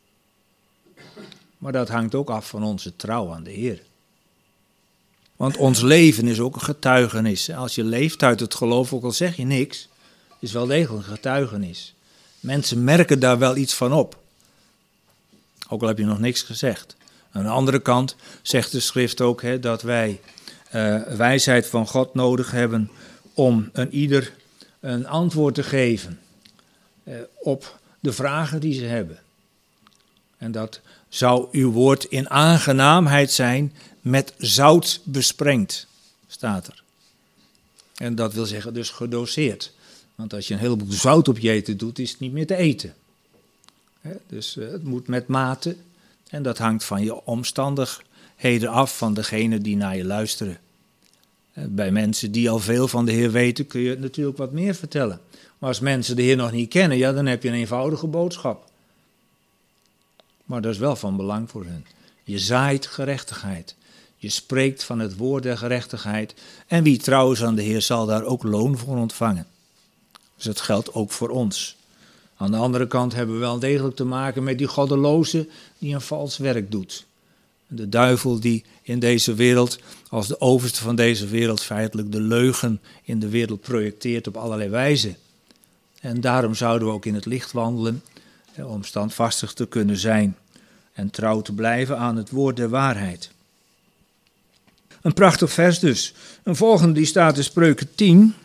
Maar dat hangt ook af van onze trouw aan de Heer. Want ons leven is ook een getuigenis. Als je leeft uit het geloof, ook al zeg je niks, is wel degelijk een getuigenis. Mensen merken daar wel iets van op. Ook al heb je nog niks gezegd. Aan de andere kant zegt de schrift ook dat wij wijsheid van God nodig hebben om een ieder een antwoord te geven op de vragen die ze hebben. En dat zou uw woord in aangenaamheid zijn met zout besprengd, staat er. En dat wil zeggen dus gedoseerd. Want als je een heleboel zout op je eten doet, is het niet meer te eten. Dus het moet met mate en dat hangt van je omstandigheden af, van degene die naar je luisteren. Bij mensen die al veel van de Heer weten, kun je natuurlijk wat meer vertellen. Maar als mensen de Heer nog niet kennen, ja, dan heb je een eenvoudige boodschap. Maar dat is wel van belang voor hen. Je zaait gerechtigheid. Je spreekt van het woord der gerechtigheid. En wie trouw is aan de Heer zal daar ook loon voor ontvangen. Dus dat geldt ook voor ons. Aan de andere kant hebben we wel degelijk te maken met die goddeloze die een vals werk doet. De duivel die in deze wereld, als de overste van deze wereld, feitelijk de leugen in de wereld projecteert op allerlei wijzen. En daarom zouden we ook in het licht wandelen, om standvastig te kunnen zijn en trouw te blijven aan het woord der waarheid. Een prachtig vers dus. Een volgende die staat in Spreuken 10.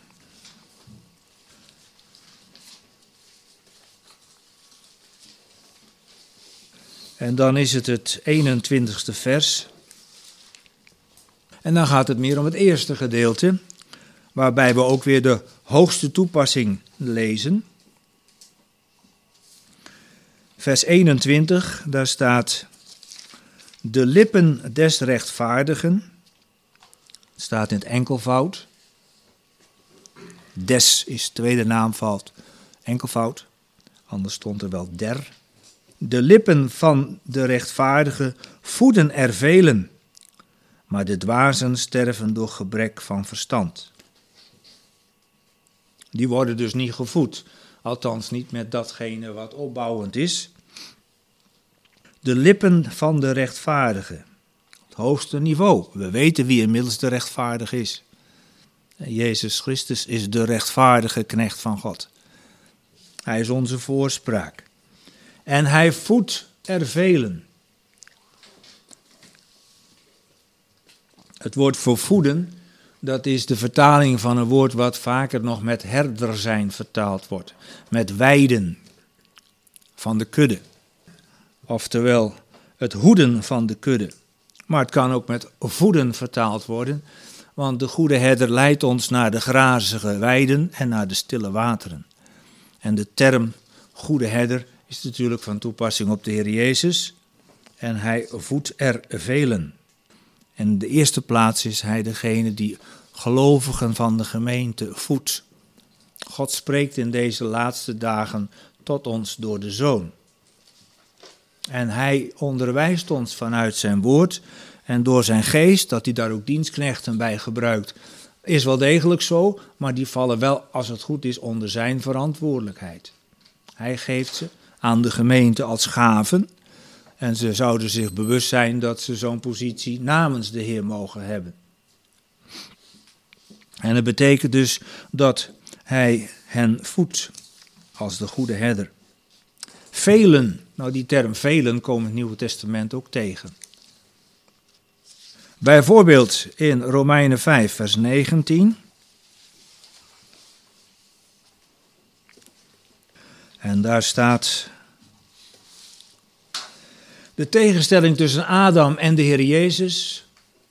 En dan is het 21ste vers. En dan gaat het meer om het eerste gedeelte, waarbij we ook weer de hoogste toepassing lezen. Vers 21, daar staat: de lippen des rechtvaardigen, het staat in het enkelvoud. Des is tweede naamvoud, enkelvoud, anders stond er wel der. De lippen van de rechtvaardigen voeden er velen, maar de dwazen sterven door gebrek van verstand. Die worden dus niet gevoed, althans niet met datgene wat opbouwend is. De lippen van de rechtvaardigen, het hoogste niveau. We weten wie inmiddels de rechtvaardig is. Jezus Christus is de rechtvaardige knecht van God. Hij is onze voorspraak. En hij voedt er velen. Het woord voor voeden, dat is de vertaling van een woord wat vaker nog met herder zijn vertaald wordt. Met weiden van de kudde. Oftewel het hoeden van de kudde. Maar het kan ook met voeden vertaald worden. Want de goede herder leidt ons naar de grazige weiden en naar de stille wateren. En de term goede herder is natuurlijk van toepassing op de Heer Jezus. En hij voedt er velen. En in de eerste plaats is hij degene die gelovigen van de gemeente voedt. God spreekt in deze laatste dagen tot ons door de Zoon. En hij onderwijst ons vanuit zijn woord en door zijn geest, dat hij daar ook dienstknechten bij gebruikt, is wel degelijk zo, maar die vallen wel, als het goed is, onder zijn verantwoordelijkheid. Hij geeft ze aan de gemeente als gaven En ze zouden zich bewust zijn dat ze zo'n positie namens de Heer mogen hebben. En het betekent dus dat hij hen voedt als de goede herder. Velen, nou die term velen komen in het Nieuwe Testament ook tegen. Bijvoorbeeld in Romeinen 5 vers 19. En daar staat de tegenstelling tussen Adam en de Heer Jezus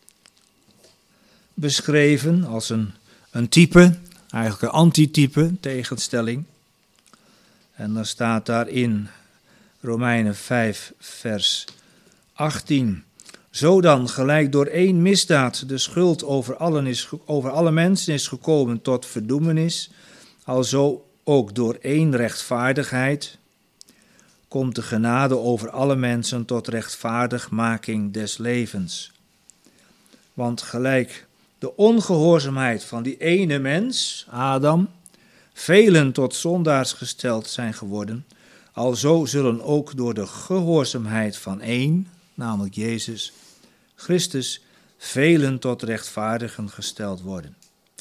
beschreven als een type, eigenlijk een antitype, tegenstelling. En dan staat daar in Romeinen 5 vers 18. Zo dan, gelijk door één misdaad de schuld over alle mensen is gekomen tot verdoemenis, alzo ook door één rechtvaardigheid komt de genade over alle mensen tot rechtvaardigmaking des levens. Want gelijk de ongehoorzaamheid van die ene mens, Adam, velen tot zondaars gesteld zijn geworden, alzo zullen ook door de gehoorzaamheid van één, namelijk Jezus Christus, velen tot rechtvaardigen gesteld worden.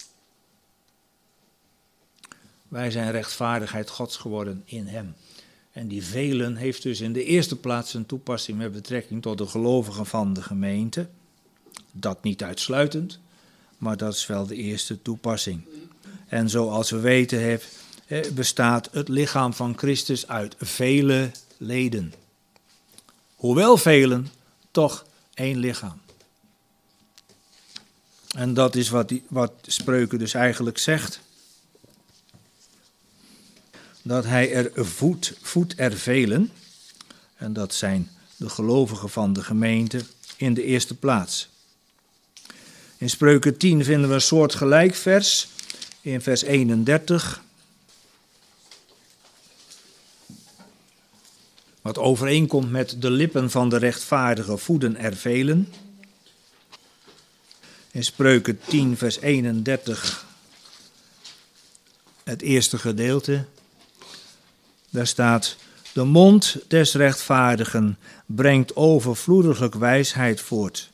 Wij zijn rechtvaardigheid Gods geworden in hem. En die velen heeft dus in de eerste plaats een toepassing met betrekking tot de gelovigen van de gemeente. Dat niet uitsluitend, maar dat is wel de eerste toepassing. En zoals we weten bestaat het lichaam van Christus uit vele leden. Hoewel velen, toch één lichaam. En dat is wat Spreuken dus eigenlijk zegt. Dat hij er voedt er velen. En dat zijn de gelovigen van de gemeente in de eerste plaats. In Spreuken 10 vinden we een soortgelijk vers. In vers 31. Wat overeenkomt met de lippen van de rechtvaardige voeden er velen. In Spreuken 10 vers 31. Het eerste gedeelte. Daar staat: de mond des rechtvaardigen brengt overvloediglijk wijsheid voort.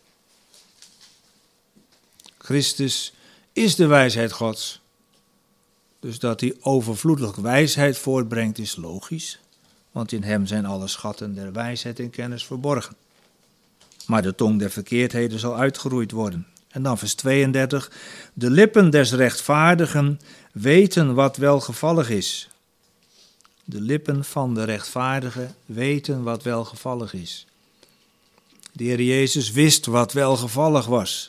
Christus is de wijsheid Gods. Dus dat hij overvloedig wijsheid voortbrengt is logisch. Want in hem zijn alle schatten der wijsheid en kennis verborgen. Maar de tong der verkeerdheden zal uitgeroeid worden. En dan vers 32. De lippen des rechtvaardigen weten wat welgevallig is. De lippen van de rechtvaardigen weten wat welgevallig is. De Heer Jezus wist wat welgevallig was.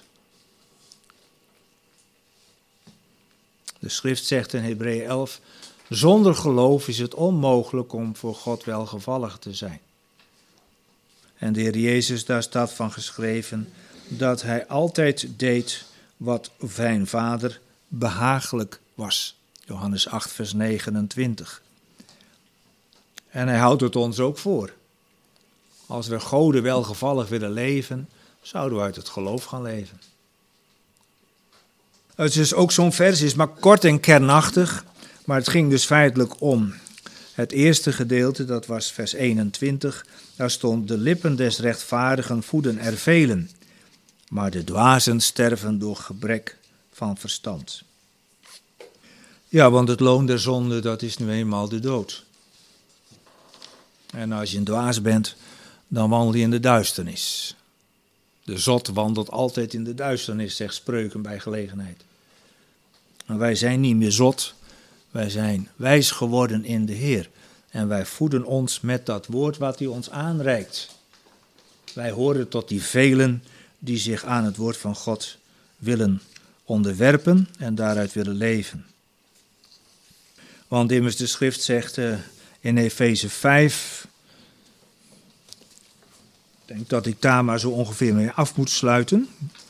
De schrift zegt in Hebreeën 11, zonder geloof is het onmogelijk om voor God welgevallig te zijn. En de Heer Jezus, daar staat van geschreven dat hij altijd deed wat zijn Vader behagelijk was. Johannes 8 vers 29. En hij houdt het ons ook voor. Als we Gode welgevallig willen leven, zouden we uit het geloof gaan leven. Het is dus ook zo'n vers, is maar kort en kernachtig, maar het ging dus feitelijk om het eerste gedeelte, dat was vers 21. Daar stond: de lippen des rechtvaardigen voeden er velen, maar de dwazen sterven door gebrek van verstand. Ja, want het loon der zonde, dat is nu eenmaal de dood. En als je een dwaas bent, dan wandel je in de duisternis. De zot wandelt altijd in de duisternis, zegt Spreuken bij gelegenheid. Maar wij zijn niet meer zot, wij zijn wijs geworden in de Heer. En wij voeden ons met dat woord wat hij ons aanreikt. Wij horen tot die velen die zich aan het woord van God willen onderwerpen en daaruit willen leven. Want immers de schrift zegt in Efeze 5... Ik denk dat ik daar maar zo ongeveer mee af moet sluiten.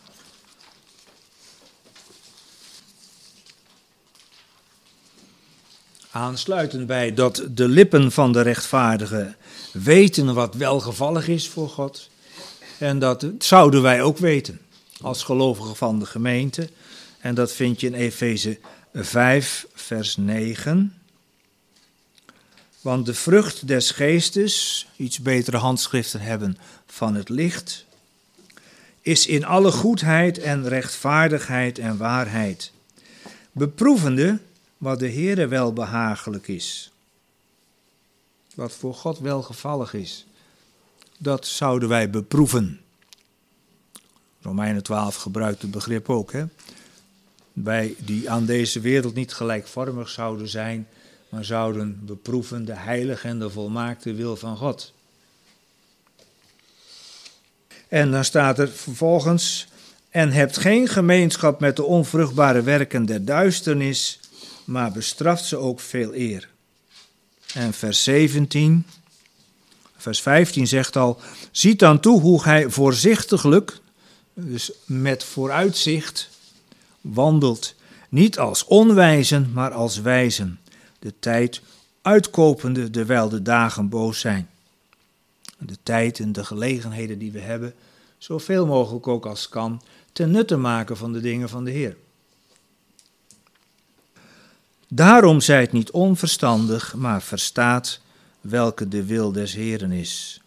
Aansluitend bij dat de lippen van de rechtvaardigen weten wat welgevallig is voor God. En dat zouden wij ook weten als gelovigen van de gemeente. En dat vind je in Efeze 5 vers 9. Want de vrucht des geestes, iets betere handschriften hebben van het licht, is in alle goedheid en rechtvaardigheid en waarheid, beproevende wat de Heere welbehagelijk is. Wat voor God welgevallig is, dat zouden wij beproeven. Romeinen 12 gebruikt het begrip ook, hè? Wij die aan deze wereld niet gelijkvormig zouden zijn, maar zouden beproeven de heilige en de volmaakte wil van God. En dan staat er vervolgens: en hebt geen gemeenschap met de onvruchtbare werken der duisternis, maar bestraft ze ook veel eer. En vers 15 zegt al: ziet dan toe hoe gij voorzichtiglijk, dus met vooruitzicht, wandelt, niet als onwijzen, maar als wijzen, de tijd uitkopende, terwijl de dagen boos zijn. De tijd en de gelegenheden die we hebben, zoveel mogelijk ook als kan, ten nutte maken van de dingen van de Heer. Daarom zijt niet onverstandig, maar verstaat welke de wil des Heeren is.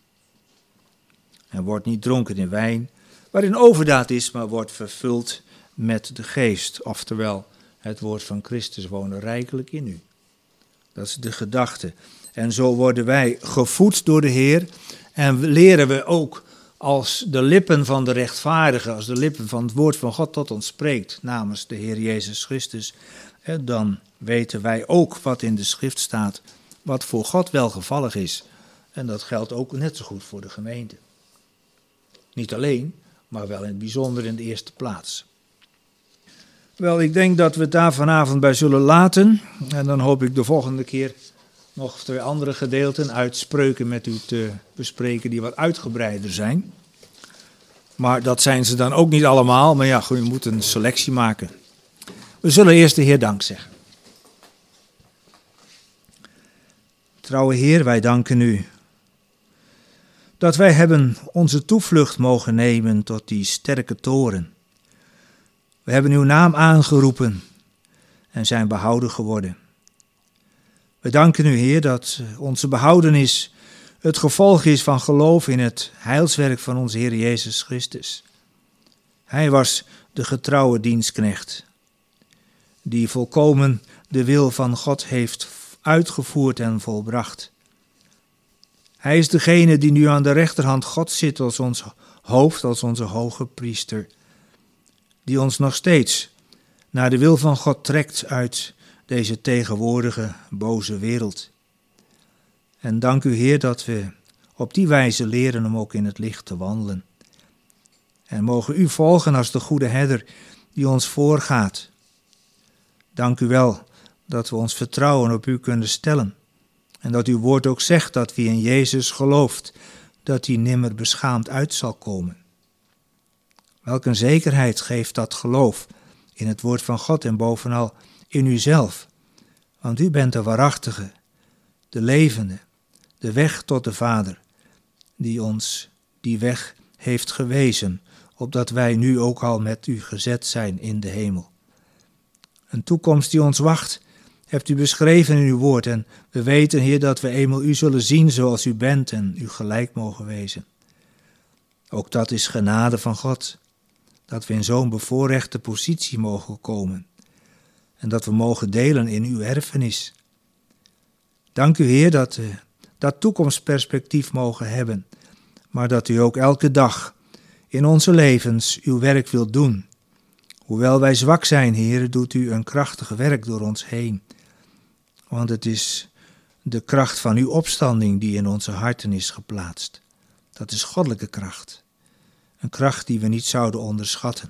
En wordt niet dronken in wijn, waarin overdaad is, maar wordt vervuld met de geest. Oftewel, het woord van Christus wonen rijkelijk in u. Dat is de gedachte. En zo worden wij gevoed door de Heer en leren we ook, als de lippen van de rechtvaardige, als de lippen van het woord van God tot ons spreekt namens de Heer Jezus Christus, dan weten wij ook wat in de schrift staat, wat voor God welgevallig is. En dat geldt ook net zo goed voor de gemeente. Niet alleen, maar wel in het bijzonder in de eerste plaats. Wel, ik denk dat we het daar vanavond bij zullen laten. En dan hoop ik de volgende keer nog 2 andere gedeelten uit Spreuken met u te bespreken die wat uitgebreider zijn. Maar dat zijn ze dan ook niet allemaal. Maar ja, goed, je moet een selectie maken. We zullen eerst de Heer dank zeggen. Trouwe Heer, wij danken u dat wij hebben onze toevlucht mogen nemen tot die sterke toren. We hebben uw naam aangeroepen en zijn behouden geworden. We danken u, Heer, dat onze behoudenis het gevolg is van geloof in het heilswerk van onze Heer Jezus Christus. Hij was de getrouwe dienstknecht, die volkomen de wil van God heeft uitgevoerd en volbracht. Hij is degene die nu aan de rechterhand God zit als ons hoofd, als onze hoge priester, die ons nog steeds naar de wil van God trekt uit deze tegenwoordige boze wereld. En dank u, Heer, dat we op die wijze leren om ook in het licht te wandelen. En mogen u volgen als de goede herder die ons voorgaat. Dank u wel dat we ons vertrouwen op u kunnen stellen. En dat uw woord ook zegt dat wie in Jezus gelooft, dat hij nimmer beschaamd uit zal komen. Welk een zekerheid geeft dat geloof in het woord van God en bovenal in uzelf. Want u bent de waarachtige, de levende, de weg tot de Vader, die ons die weg heeft gewezen, opdat wij nu ook al met u gezet zijn in de hemel. Een toekomst die ons wacht, hebt u beschreven in uw woord en we weten, Heer, dat we eenmaal u zullen zien zoals u bent en u gelijk mogen wezen. Ook dat is genade van God, dat we in zo'n bevoorrechte positie mogen komen en dat we mogen delen in uw erfenis. Dank u, Heer, dat we dat toekomstperspectief mogen hebben, maar dat u ook elke dag in onze levens uw werk wilt doen. Hoewel wij zwak zijn, Heer, doet u een krachtig werk door ons heen. Want het is de kracht van uw opstanding die in onze harten is geplaatst. Dat is goddelijke kracht. Een kracht die we niet zouden onderschatten.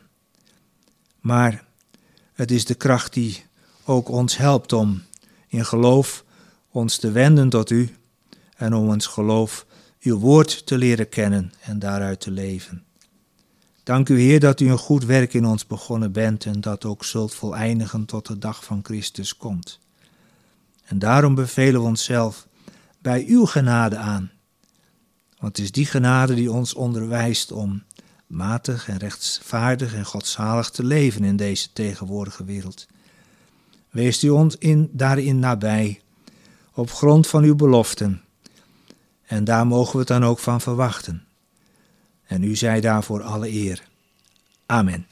Maar het is de kracht die ook ons helpt om in geloof ons te wenden tot u en om ons geloof uw woord te leren kennen en daaruit te leven. Dank u, Heer, dat u een goed werk in ons begonnen bent en dat ook zult voleindigen tot de dag van Christus komt. En daarom bevelen we onszelf bij uw genade aan. Want het is die genade die ons onderwijst om matig en rechtvaardig en godzalig te leven in deze tegenwoordige wereld. Wees u ons daarin nabij, op grond van uw beloften. En daar mogen we het dan ook van verwachten. En u zij daarvoor alle eer. Amen.